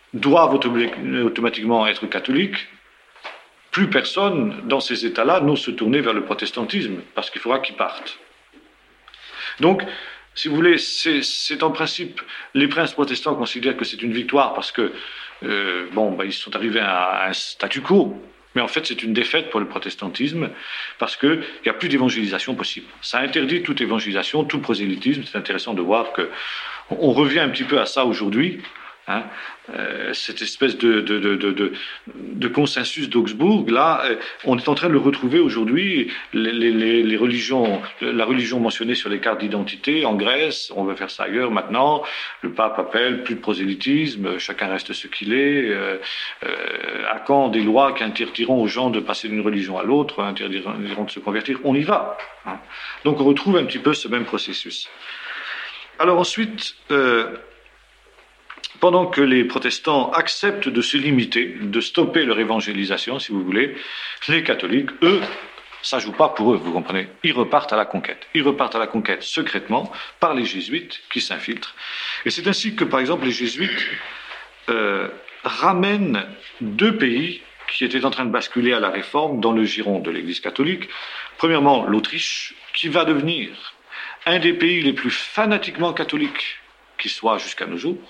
doivent automatiquement être catholiques, plus personne dans ces États-là n'ose se tourner vers le protestantisme, parce qu'il faudra qu'ils partent. Donc, si vous voulez, c'est, c'est en principe, les princes protestants considèrent que c'est une victoire parce que, euh, bon, ben, ils sont arrivés à un statu quo, mais en fait c'est une défaite pour le protestantisme parce qu'il n'y a plus d'évangélisation possible. Ça interdit toute évangélisation, tout prosélytisme. C'est intéressant de voir qu'on revient un petit peu à ça aujourd'hui. Hein, euh, cette espèce de, de, de, de, de consensus d'Augsbourg, là, euh, on est en train de le retrouver aujourd'hui. Les, les, les religions, la religion mentionnée sur les cartes d'identité en Grèce, on veut faire ça ailleurs maintenant. Le pape appelle plus de prosélytisme, chacun reste ce qu'il est. Euh, euh, à quand des lois qui interdiront aux gens de passer d'une religion à l'autre, interdiront de se convertir? On y va. Hein. Donc on retrouve un petit peu ce même processus. Alors ensuite, euh, pendant que les protestants acceptent de se limiter, de stopper leur évangélisation, si vous voulez, les catholiques, eux, ça ne joue pas pour eux, vous comprenez. Ils repartent à la conquête. Ils repartent à la conquête secrètement par les jésuites qui s'infiltrent. Et c'est ainsi que, par exemple, les jésuites euh, ramènent deux pays qui étaient en train de basculer à la réforme dans le giron de l'Église catholique. Premièrement, l'Autriche, qui va devenir un des pays les plus fanatiquement catholiques qui soit jusqu'à nos jours,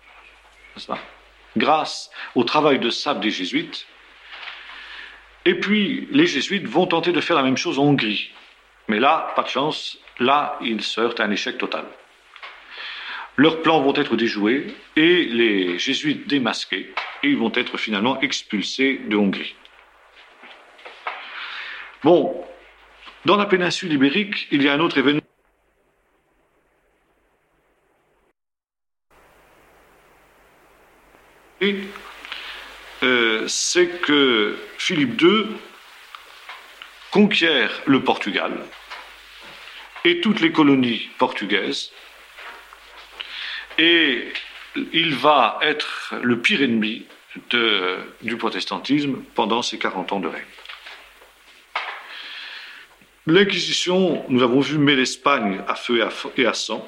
grâce au travail de sabre des jésuites. Et puis, les jésuites vont tenter de faire la même chose en Hongrie. Mais là, pas de chance, là, ils se heurtent à un échec total. Leurs plans vont être déjoués et les jésuites démasqués, et ils vont être finalement expulsés de Hongrie. Bon, dans la péninsule ibérique, il y a un autre événement. Et euh, c'est que Philippe deux conquiert le Portugal et toutes les colonies portugaises, et il va être le pire ennemi de, du protestantisme pendant ces quarante ans de règne. L'Inquisition, nous avons vu, met l'Espagne à feu et à, et à sang.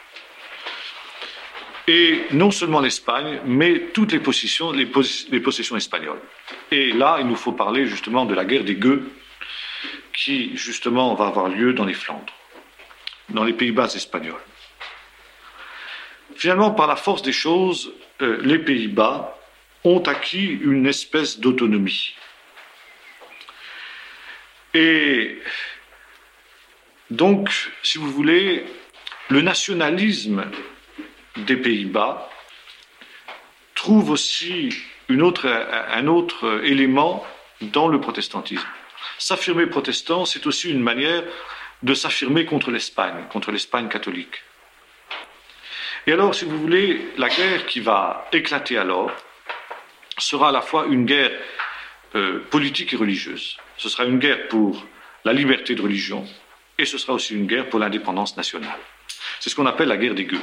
Et non seulement l'Espagne, mais toutes les possessions, les, pos- les possessions espagnoles. Et là, il nous faut parler justement de la guerre des gueux, qui justement va avoir lieu dans les Flandres, dans les Pays-Bas espagnols. Finalement, par la force des choses, euh, les Pays-Bas ont acquis une espèce d'autonomie. Et donc, si vous voulez, le nationalisme des Pays-Bas trouve aussi une autre, un autre élément dans le protestantisme. S'affirmer protestant, c'est aussi une manière de s'affirmer contre l'Espagne, contre l'Espagne catholique. Et alors, si vous voulez, la guerre qui va éclater alors sera à la fois une guerre euh, politique et religieuse. Ce sera une guerre pour la liberté de religion et ce sera aussi une guerre pour l'indépendance nationale. C'est ce qu'on appelle la guerre des gueux.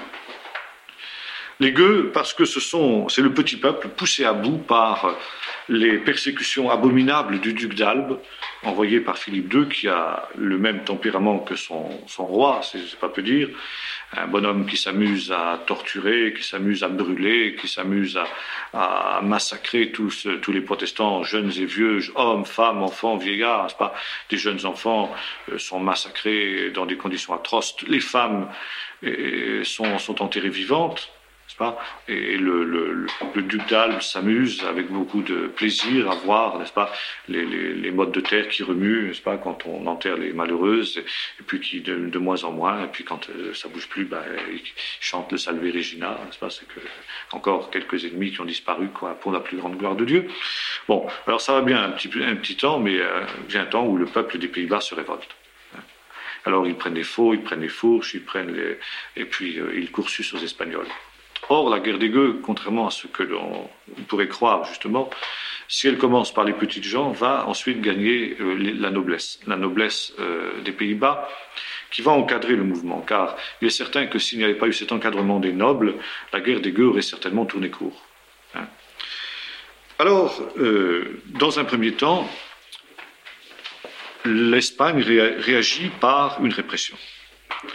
Les gueux, parce que ce sont, c'est le petit peuple poussé à bout par les persécutions abominables du duc d'Albe, envoyé par Philippe deux, qui a le même tempérament que son, son roi, c'est, c'est pas peu dire, un bonhomme qui s'amuse à torturer, qui s'amuse à brûler, qui s'amuse à, à massacrer tous, tous les protestants, jeunes et vieux, hommes, femmes, enfants, vieillards, n'est-ce pas? Des jeunes enfants euh, sont massacrés dans des conditions atroces, les femmes euh, sont, sont enterrées vivantes. Pas et le, le, le duc d'Albe s'amuse avec beaucoup de plaisir à voir, n'est-ce pas, les, les, les mottes de terre qui remuent, n'est-ce pas, quand on enterre les malheureuses, et puis qui de, de moins en moins, et puis quand euh, ça bouge plus, ben, ils chantent le Salve Regina, n'est-ce pas, c'est que encore quelques ennemis qui ont disparu, quoi, pour la plus grande gloire de Dieu. Bon, alors ça va bien un petit, un petit temps, mais euh, vient un temps où le peuple des Pays-Bas se révolte. Alors ils prennent les faux, ils prennent les fourches, ils prennent les, et puis euh, ils courent sus aux Espagnols. Or, la guerre des gueux, contrairement à ce que l'on pourrait croire, justement, si elle commence par les petites gens, va ensuite gagner euh, la noblesse, la noblesse euh, des Pays-Bas, qui va encadrer le mouvement. Car il est certain que s'il n'y avait pas eu cet encadrement des nobles, la guerre des gueux aurait certainement tourné court. Hein. Alors, euh, dans un premier temps, l'Espagne ré- réagit par une répression.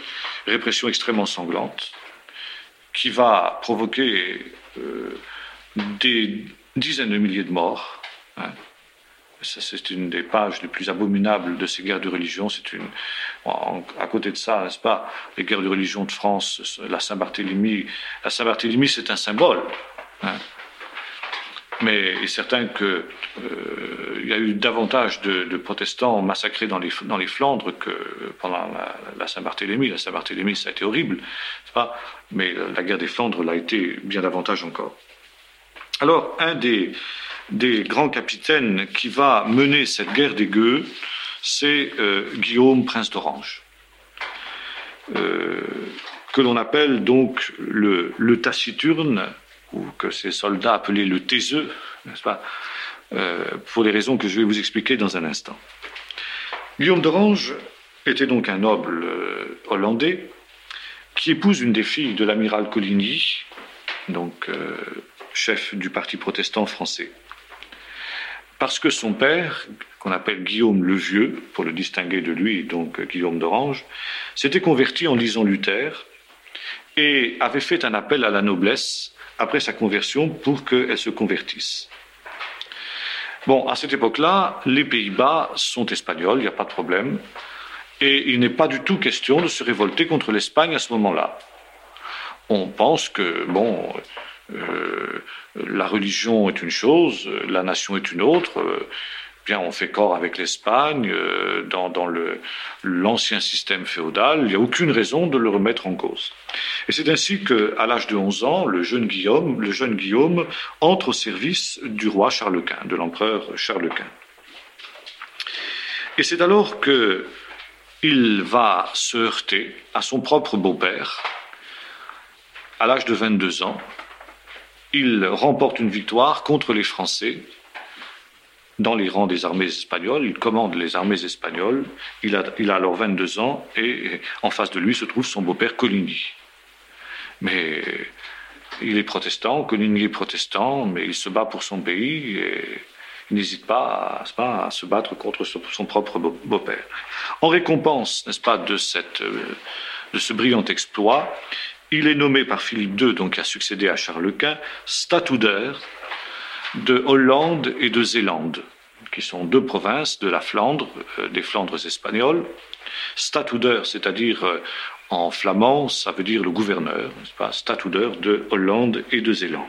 Répression extrêmement sanglante, qui va provoquer euh, des dizaines de milliers de morts. Hein. Ça, c'est une des pages les plus abominables de ces guerres de religion. C'est une, en, à côté de ça, n'est-ce pas, les guerres de religion de France, la Saint-Barthélemy. La Saint-Barthélemy, c'est un symbole. Hein. Mais il est certain qu'il euh, y a eu davantage de, de protestants massacrés dans les, dans les Flandres que pendant la, la Saint-Barthélemy. La Saint-Barthélemy, ça a été horrible, n'est-ce pas? Mais la guerre des Flandres l'a été bien davantage encore. Alors, un des, des grands capitaines qui va mener cette guerre des gueux, c'est euh, Guillaume, prince d'Orange, euh, que l'on appelle donc le, le taciturne, ou que ces soldats appelaient le taiseux, n'est-ce pas, euh, pour les raisons que je vais vous expliquer dans un instant. Guillaume d'Orange était donc un noble euh, hollandais qui épouse une des filles de l'amiral Coligny, donc euh, chef du parti protestant français. Parce que son père, qu'on appelle Guillaume le Vieux, pour le distinguer de lui, donc Guillaume d'Orange, s'était converti en lisant Luther et avait fait un appel à la noblesse après sa conversion pour qu'elle se convertisse. Bon, à cette époque-là, les Pays-Bas sont espagnols, il n'y a pas de problème, et il n'est pas du tout question de se révolter contre l'Espagne à ce moment-là. On pense que, bon, euh, la religion est une chose, la nation est une autre, euh, bien on fait corps avec l'Espagne, euh, dans, dans le, l'ancien système féodal, il n'y a aucune raison de le remettre en cause. Et c'est ainsi qu'à l'âge de onze ans, le jeune Guillaume, le jeune Guillaume entre au service du roi Charles Quint, de l'empereur Charles Quint. Et c'est alors qu'il va se heurter à son propre beau-père. À l'âge de vingt-deux ans, il remporte une victoire contre les Français dans les rangs des armées espagnoles. Il commande les armées espagnoles. Il a, il a alors vingt-deux ans et en face de lui se trouve son beau-père Coligny. Mais il est protestant, Coligny est protestant, mais il se bat pour son pays et il n'hésite pas à, pas, à se battre contre son propre beau-père. En récompense, n'est-ce pas, de, cette, de ce brillant exploit, il est nommé par Philippe deux, donc qui a succédé à Charles Quint, statuaire de Hollande et de Zélande, qui sont deux provinces de la Flandre, euh, des Flandres espagnoles. Statuaire, c'est-à-dire euh, en flamand, ça veut dire le gouverneur, n'est-ce pas, statuaire de Hollande et de Zélande.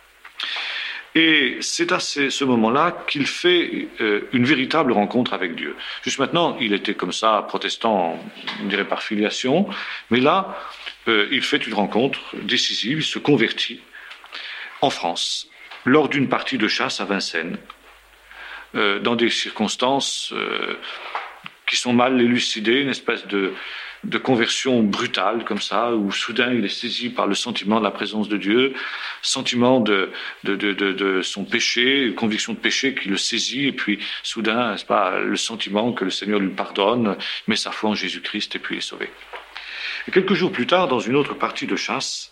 Et c'est à ce, ce moment-là qu'il fait euh, une véritable rencontre avec Dieu. Juste maintenant, il était comme ça, protestant, on dirait par filiation, mais là, euh, il fait une rencontre décisive, il se convertit en France, lors d'une partie de chasse à Vincennes, euh, dans des circonstances euh, qui sont mal élucidées, une espèce de, de conversion brutale comme ça, où soudain il est saisi par le sentiment de la présence de Dieu, sentiment de, de, de, de, de son péché, conviction de péché qui le saisit, et puis soudain, n'est-ce pas, le sentiment que le Seigneur lui pardonne, met sa foi en Jésus-Christ et puis il est sauvé. Et quelques jours plus tard, dans une autre partie de chasse,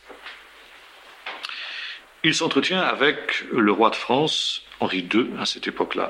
il s'entretient avec le roi de France, Henri deux, à cette époque-là.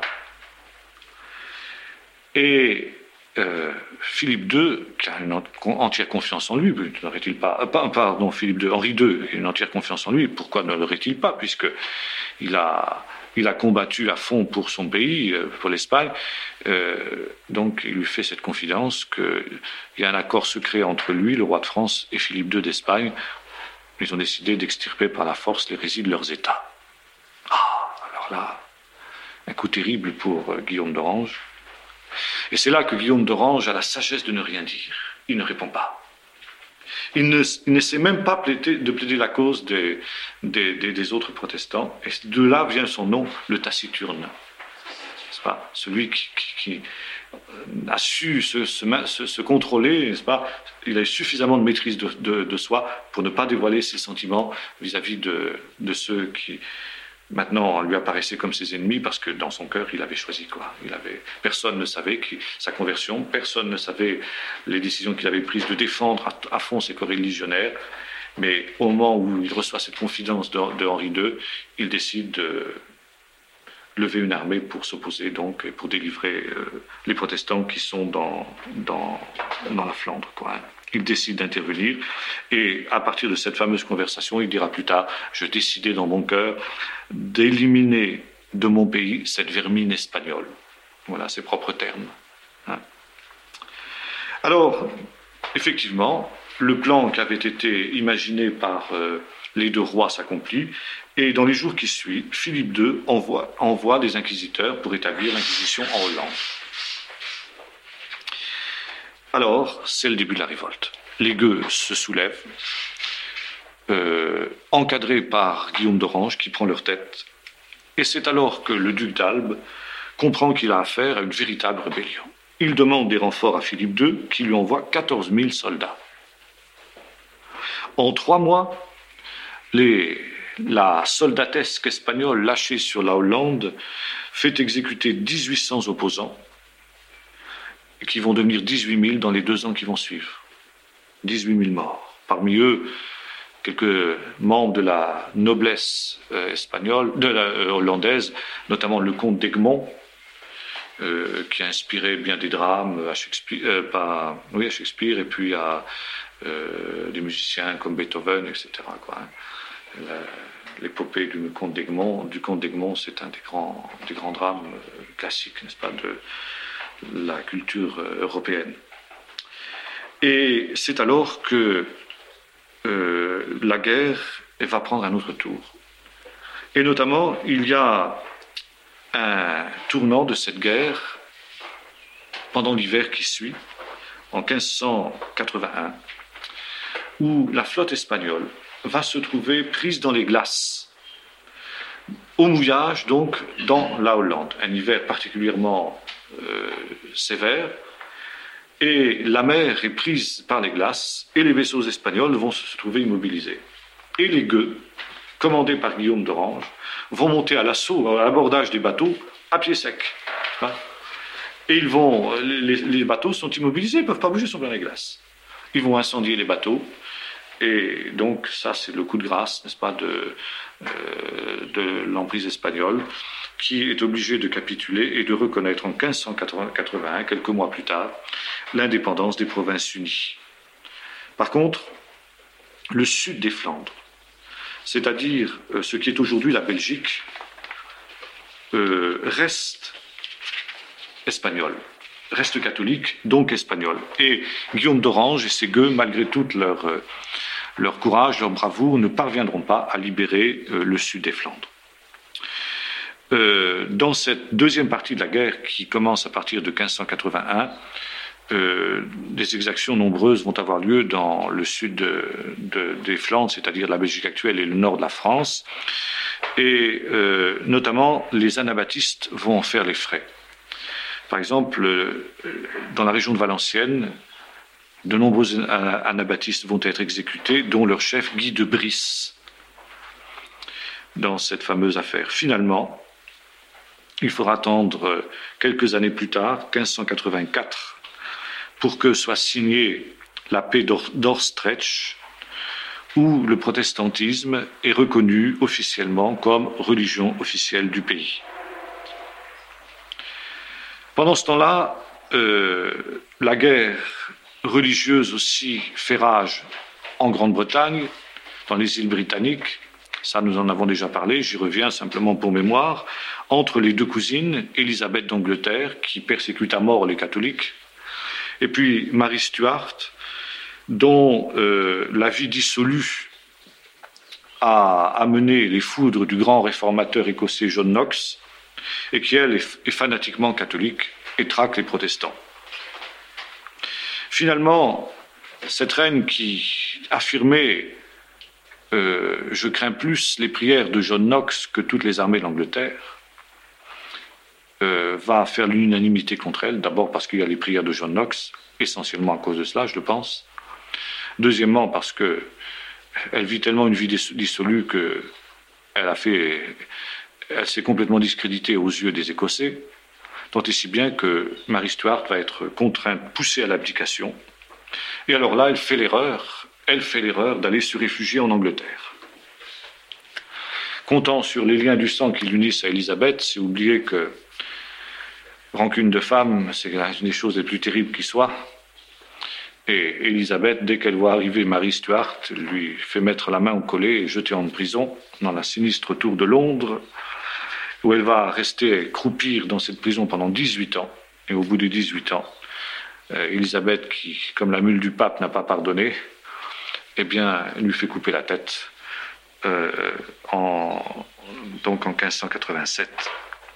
Et euh, Philippe deux, qui a une entière confiance en lui, n'aurait-il pas, euh, pardon, Philippe deux, Henri deux, a une entière confiance en lui, pourquoi ne l'aurait-il pas, puisqu'il a, il a combattu à fond pour son pays, pour l'Espagne, euh, donc il lui fait cette confidence qu'il y a un accord secret entre lui, le roi de France, et Philippe deux d'Espagne. Ils ont décidé d'extirper par la force les résidus de leurs États. Ah, alors là, un coup terrible pour euh, Guillaume d'Orange. Et c'est là que Guillaume d'Orange a la sagesse de ne rien dire. Il ne répond pas. Il ne, il ne sait même pas plaider, de plaider la cause des, des, des, des autres protestants. Et de là vient son nom, le taciturne. N'est-ce pas? Celui qui, qui, qui a su se, se, se, se contrôler, n'est-ce pas? Il a eu suffisamment de maîtrise de, de, de soi pour ne pas dévoiler ses sentiments vis-à-vis de, de ceux qui, maintenant, lui apparaissaient comme ses ennemis, parce que dans son cœur, il avait choisi quoi. Il avait, personne ne savait qui, sa conversion, personne ne savait les décisions qu'il avait prises de défendre à, à fond ses coreligionnaires. Mais au moment où il reçoit cette confidence de, de Henri deux, il décide de lever une armée pour s'opposer, donc, pour délivrer euh, les protestants qui sont dans, dans, dans la Flandre, quoi. Il décide d'intervenir et à partir de cette fameuse conversation, il dira plus tard « Je décidais dans mon cœur d'éliminer de mon pays cette vermine espagnole ». Voilà ses propres termes. Hein. Alors, effectivement, le plan qui avait été imaginé par euh, les deux rois s'accomplit et dans les jours qui suivent, Philippe deux envoie, envoie des inquisiteurs pour établir l'inquisition en Hollande. Alors, c'est le début de la révolte. Les gueux se soulèvent, euh, encadrés par Guillaume d'Orange qui prend leur tête. Et c'est alors que le duc d'Albe comprend qu'il a affaire à une véritable rébellion. Il demande des renforts à Philippe deux qui lui envoie quatorze mille soldats. En trois mois, les, la soldatesque espagnole lâchée sur la Hollande fait exécuter dix-huit cents opposants qui vont devenir dix-huit mille dans les deux ans qui vont suivre. dix-huit mille morts. Parmi eux, quelques membres de la noblesse euh, espagnole, de la euh, hollandaise, notamment le comte d'Egmont, euh, qui a inspiré bien des drames à Shakespeare, euh, pas, oui, à Shakespeare et puis à euh, des musiciens comme Beethoven, et cetera, quoi, hein. La, l'épopée du comte d'Egmont, du comte d'Egmont, c'est un des grands, des grands drames euh, classiques, n'est-ce pas, de la culture européenne. Et c'est alors que euh, la guerre va prendre un autre tour. Et notamment, il y a un tournant de cette guerre pendant l'hiver qui suit, en quinze cent quatre-vingt-un, où la flotte espagnole va se trouver prise dans les glaces, au mouillage, donc, dans la Hollande. Un hiver particulièrement Euh, sévère, et la mer est prise par les glaces, et les vaisseaux espagnols vont se trouver immobilisés. Et les gueux, commandés par Guillaume d'Orange, vont monter à l'assaut, à l'abordage des bateaux, à pied sec. Hein. Et ils vont, les, les bateaux sont immobilisés, ils ne peuvent pas bouger, ils sont dans les glaces. Ils vont incendier les bateaux, et donc ça c'est le coup de grâce, n'est-ce pas, de, euh, de l'emprise espagnole, qui est obligé de capituler et de reconnaître en quinze cent quatre-vingt-un, quelques mois plus tard, l'indépendance des provinces unies. Par contre, le sud des Flandres, c'est-à-dire euh, ce qui est aujourd'hui la Belgique, euh, reste espagnol, reste catholique, donc espagnol. Et Guillaume d'Orange et ses gueux, malgré tout leur, euh, leur courage, leur bravoure, ne parviendront pas à libérer euh, le sud des Flandres. Euh, dans cette deuxième partie de la guerre qui commence à partir de quinze cent quatre-vingt-un, euh, des exactions nombreuses vont avoir lieu dans le sud de, de, des Flandres, c'est-à-dire la Belgique actuelle et le nord de la France, et euh, notamment les anabaptistes vont en faire les frais. Par exemple, euh, dans la région de Valenciennes, de nombreux anabaptistes vont être exécutés, dont leur chef Guy de Briss, dans cette fameuse affaire. Finalement, il faudra attendre quelques années plus tard, quinze cent quatre-vingt-quatre, pour que soit signée la paix d'Orstrecht, où le protestantisme est reconnu officiellement comme religion officielle du pays. Pendant ce temps-là, euh, la guerre religieuse aussi fait rage en Grande-Bretagne, dans les îles britanniques. Ça, nous en avons déjà parlé, j'y reviens simplement pour mémoire, entre les deux cousines, Élisabeth d'Angleterre, qui persécute à mort les catholiques, et puis Marie Stuart, dont euh, la vie dissolue a amené les foudres du grand réformateur écossais John Knox, et qui, elle, est, est fanatiquement catholique et traque les protestants. Finalement, cette reine qui affirmait Euh, je crains plus les prières de John Knox que toutes les armées d'Angleterre, euh, va faire l'unanimité contre elle, d'abord parce qu'il y a les prières de John Knox, essentiellement à cause de cela, je le pense. Deuxièmement, parce qu'elle vit tellement une vie dissolue qu'elle a fait, elle s'est complètement discréditée aux yeux des Écossais, tant et si bien que Marie Stuart va être contrainte, poussée à l'abdication. Et alors là, elle fait l'erreur Elle fait l'erreur d'aller se réfugier en Angleterre. Comptant sur les liens du sang qui l'unissent à Élisabeth, c'est oublier que rancune de femme, c'est une des choses les plus terribles qui soient. Et Élisabeth, dès qu'elle voit arriver Marie Stuart, lui fait mettre la main au collet et jeter en prison dans la sinistre tour de Londres, où elle va rester croupir dans cette prison pendant dix-huit ans. Et au bout de dix-huit ans, euh, Élisabeth, qui, comme la mule du pape, n'a pas pardonné, eh bien, lui fait couper la tête, euh, en, donc en quinze cent quatre-vingt-sept.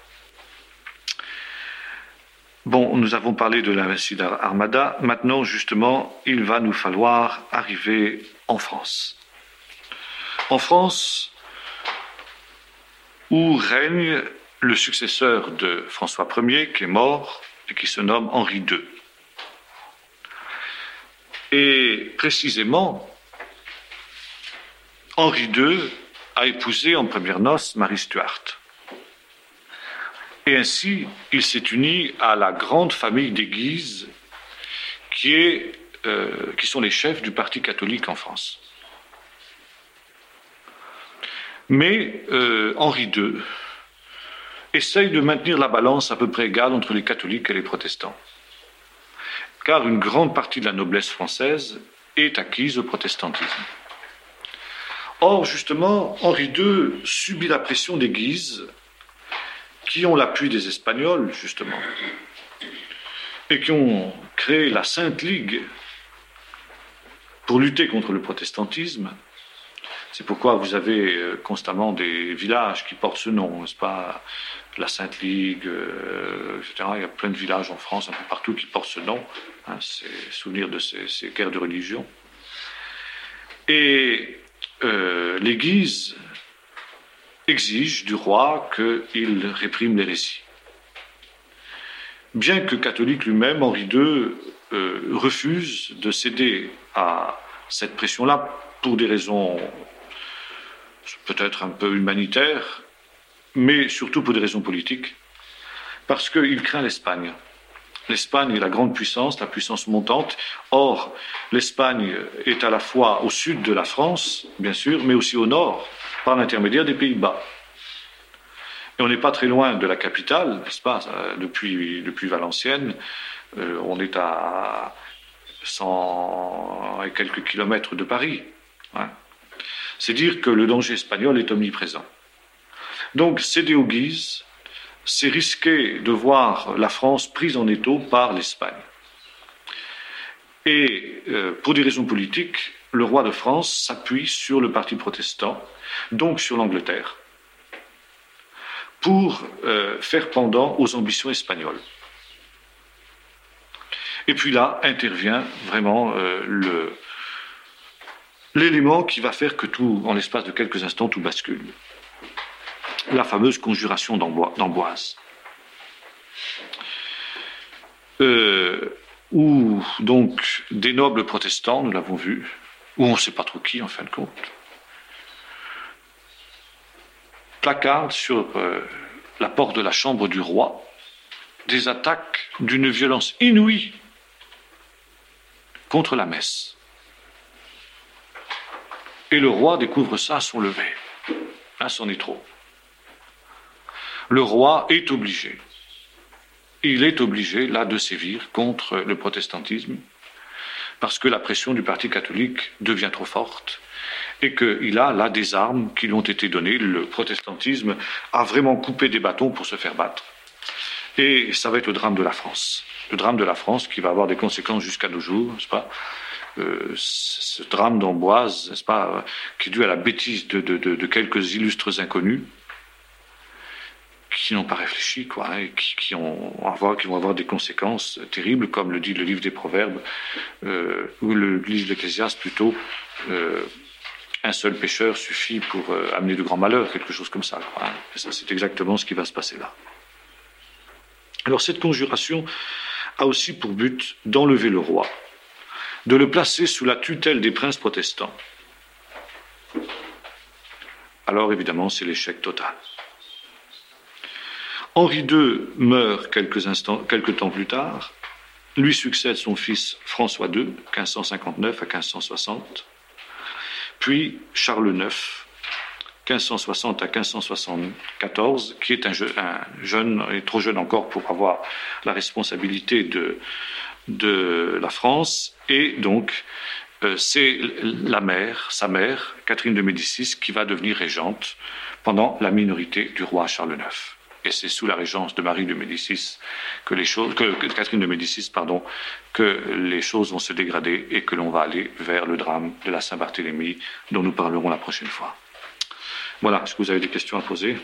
Bon, nous avons parlé de l'invincible Armada. Maintenant, justement, il va nous falloir arriver en France. En France, où règne le successeur de François Ier, qui est mort et qui se nomme Henri deux. Et précisément, Henri deux a épousé en premières noces Marie Stuart. Et ainsi, il s'est uni à la grande famille des Guise, qui, est, euh, qui sont les chefs du Parti catholique en France. Mais euh, Henri deux essaye de maintenir la balance à peu près égale entre les catholiques et les protestants, car une grande partie de la noblesse française est acquise au protestantisme. Or, justement, Henri deux subit la pression des Guises, qui ont l'appui des Espagnols, justement, et qui ont créé la Sainte Ligue pour lutter contre le protestantisme. C'est pourquoi vous avez constamment des villages qui portent ce nom, n'est-ce pas? La Sainte Ligue, euh, et cetera. Il y a plein de villages en France, un peu partout, qui portent ce nom. Hein, c'est souvenir de ces, ces guerres de religion. Et euh, les Guises exige du roi qu'il réprime l'hérésie. Bien que catholique lui-même, Henri deux euh, refuse de céder à cette pression-là pour des raisons peut-être un peu humanitaires, mais surtout pour des raisons politiques, parce qu'il craint l'Espagne. L'Espagne est la grande puissance, la puissance montante. Or, l'Espagne est à la fois au sud de la France, bien sûr, mais aussi au nord, par l'intermédiaire des Pays-Bas. Et on n'est pas très loin de la capitale, n'est-ce pas, depuis, depuis Valenciennes. Euh, on est à cent et quelques kilomètres de Paris. Hein. C'est dire que le danger espagnol est omniprésent. Donc, céder aux Guises, c'est risquer de voir la France prise en étau par l'Espagne. Et euh, pour des raisons politiques, le roi de France s'appuie sur le parti protestant, donc sur l'Angleterre, pour euh, faire pendant aux ambitions espagnoles. Et puis là intervient vraiment euh, le, l'élément qui va faire que tout, en l'espace de quelques instants, tout bascule. La fameuse conjuration d'Amboise. Euh, où donc des nobles protestants, nous l'avons vu, ou on ne sait pas trop qui en fin de compte, placardent sur euh, la porte de la chambre du roi des attaques d'une violence inouïe contre la messe. Et le roi découvre ça à son lever. Là, c'en est trop. Le roi est obligé. Il est obligé, là, de sévir contre le protestantisme, parce que la pression du parti catholique devient trop forte, et qu'il a là des armes qui lui ont été données. Le protestantisme a vraiment coupé des bâtons pour se faire battre. Et ça va être le drame de la France. Le drame de la France qui va avoir des conséquences jusqu'à nos jours, n'est-ce pas ? Euh, ce drame d'Amboise, n'est-ce pas, qui est dû à la bêtise de, de, de, de quelques illustres inconnus, qui n'ont pas réfléchi, quoi, hein, et qui, qui, ont, avoir, qui vont avoir des conséquences terribles, comme le dit le livre des Proverbes, euh, ou le livre de l'Ecclésiaste plutôt, euh, un seul pécheur suffit pour euh, amener de grands malheurs, quelque chose comme ça, quoi, hein. Et ça, c'est exactement ce qui va se passer là. Alors cette conjuration a aussi pour but d'enlever le roi, de le placer sous la tutelle des princes protestants. Alors évidemment, c'est l'échec total. Henri deux meurt quelques, instants, quelques temps plus tard. Lui succède son fils François deux, quinze cent cinquante-neuf à quinze cent soixante. Puis Charles neuf, quinze cent soixante à quinze cent soixante-quatorze, qui est un, je, un jeune, et trop jeune encore pour avoir la responsabilité de, de la France, et donc euh, c'est la mère, sa mère, Catherine de Médicis, qui va devenir régente pendant la minorité du roi Charles neuf. Et c'est sous la régence de Marie de Médicis que les choses, que, que Catherine de Médicis, pardon, que les choses vont se dégrader et que l'on va aller vers le drame de la Saint-Barthélemy, dont nous parlerons la prochaine fois. Voilà, est-ce que vous avez des questions à poser ?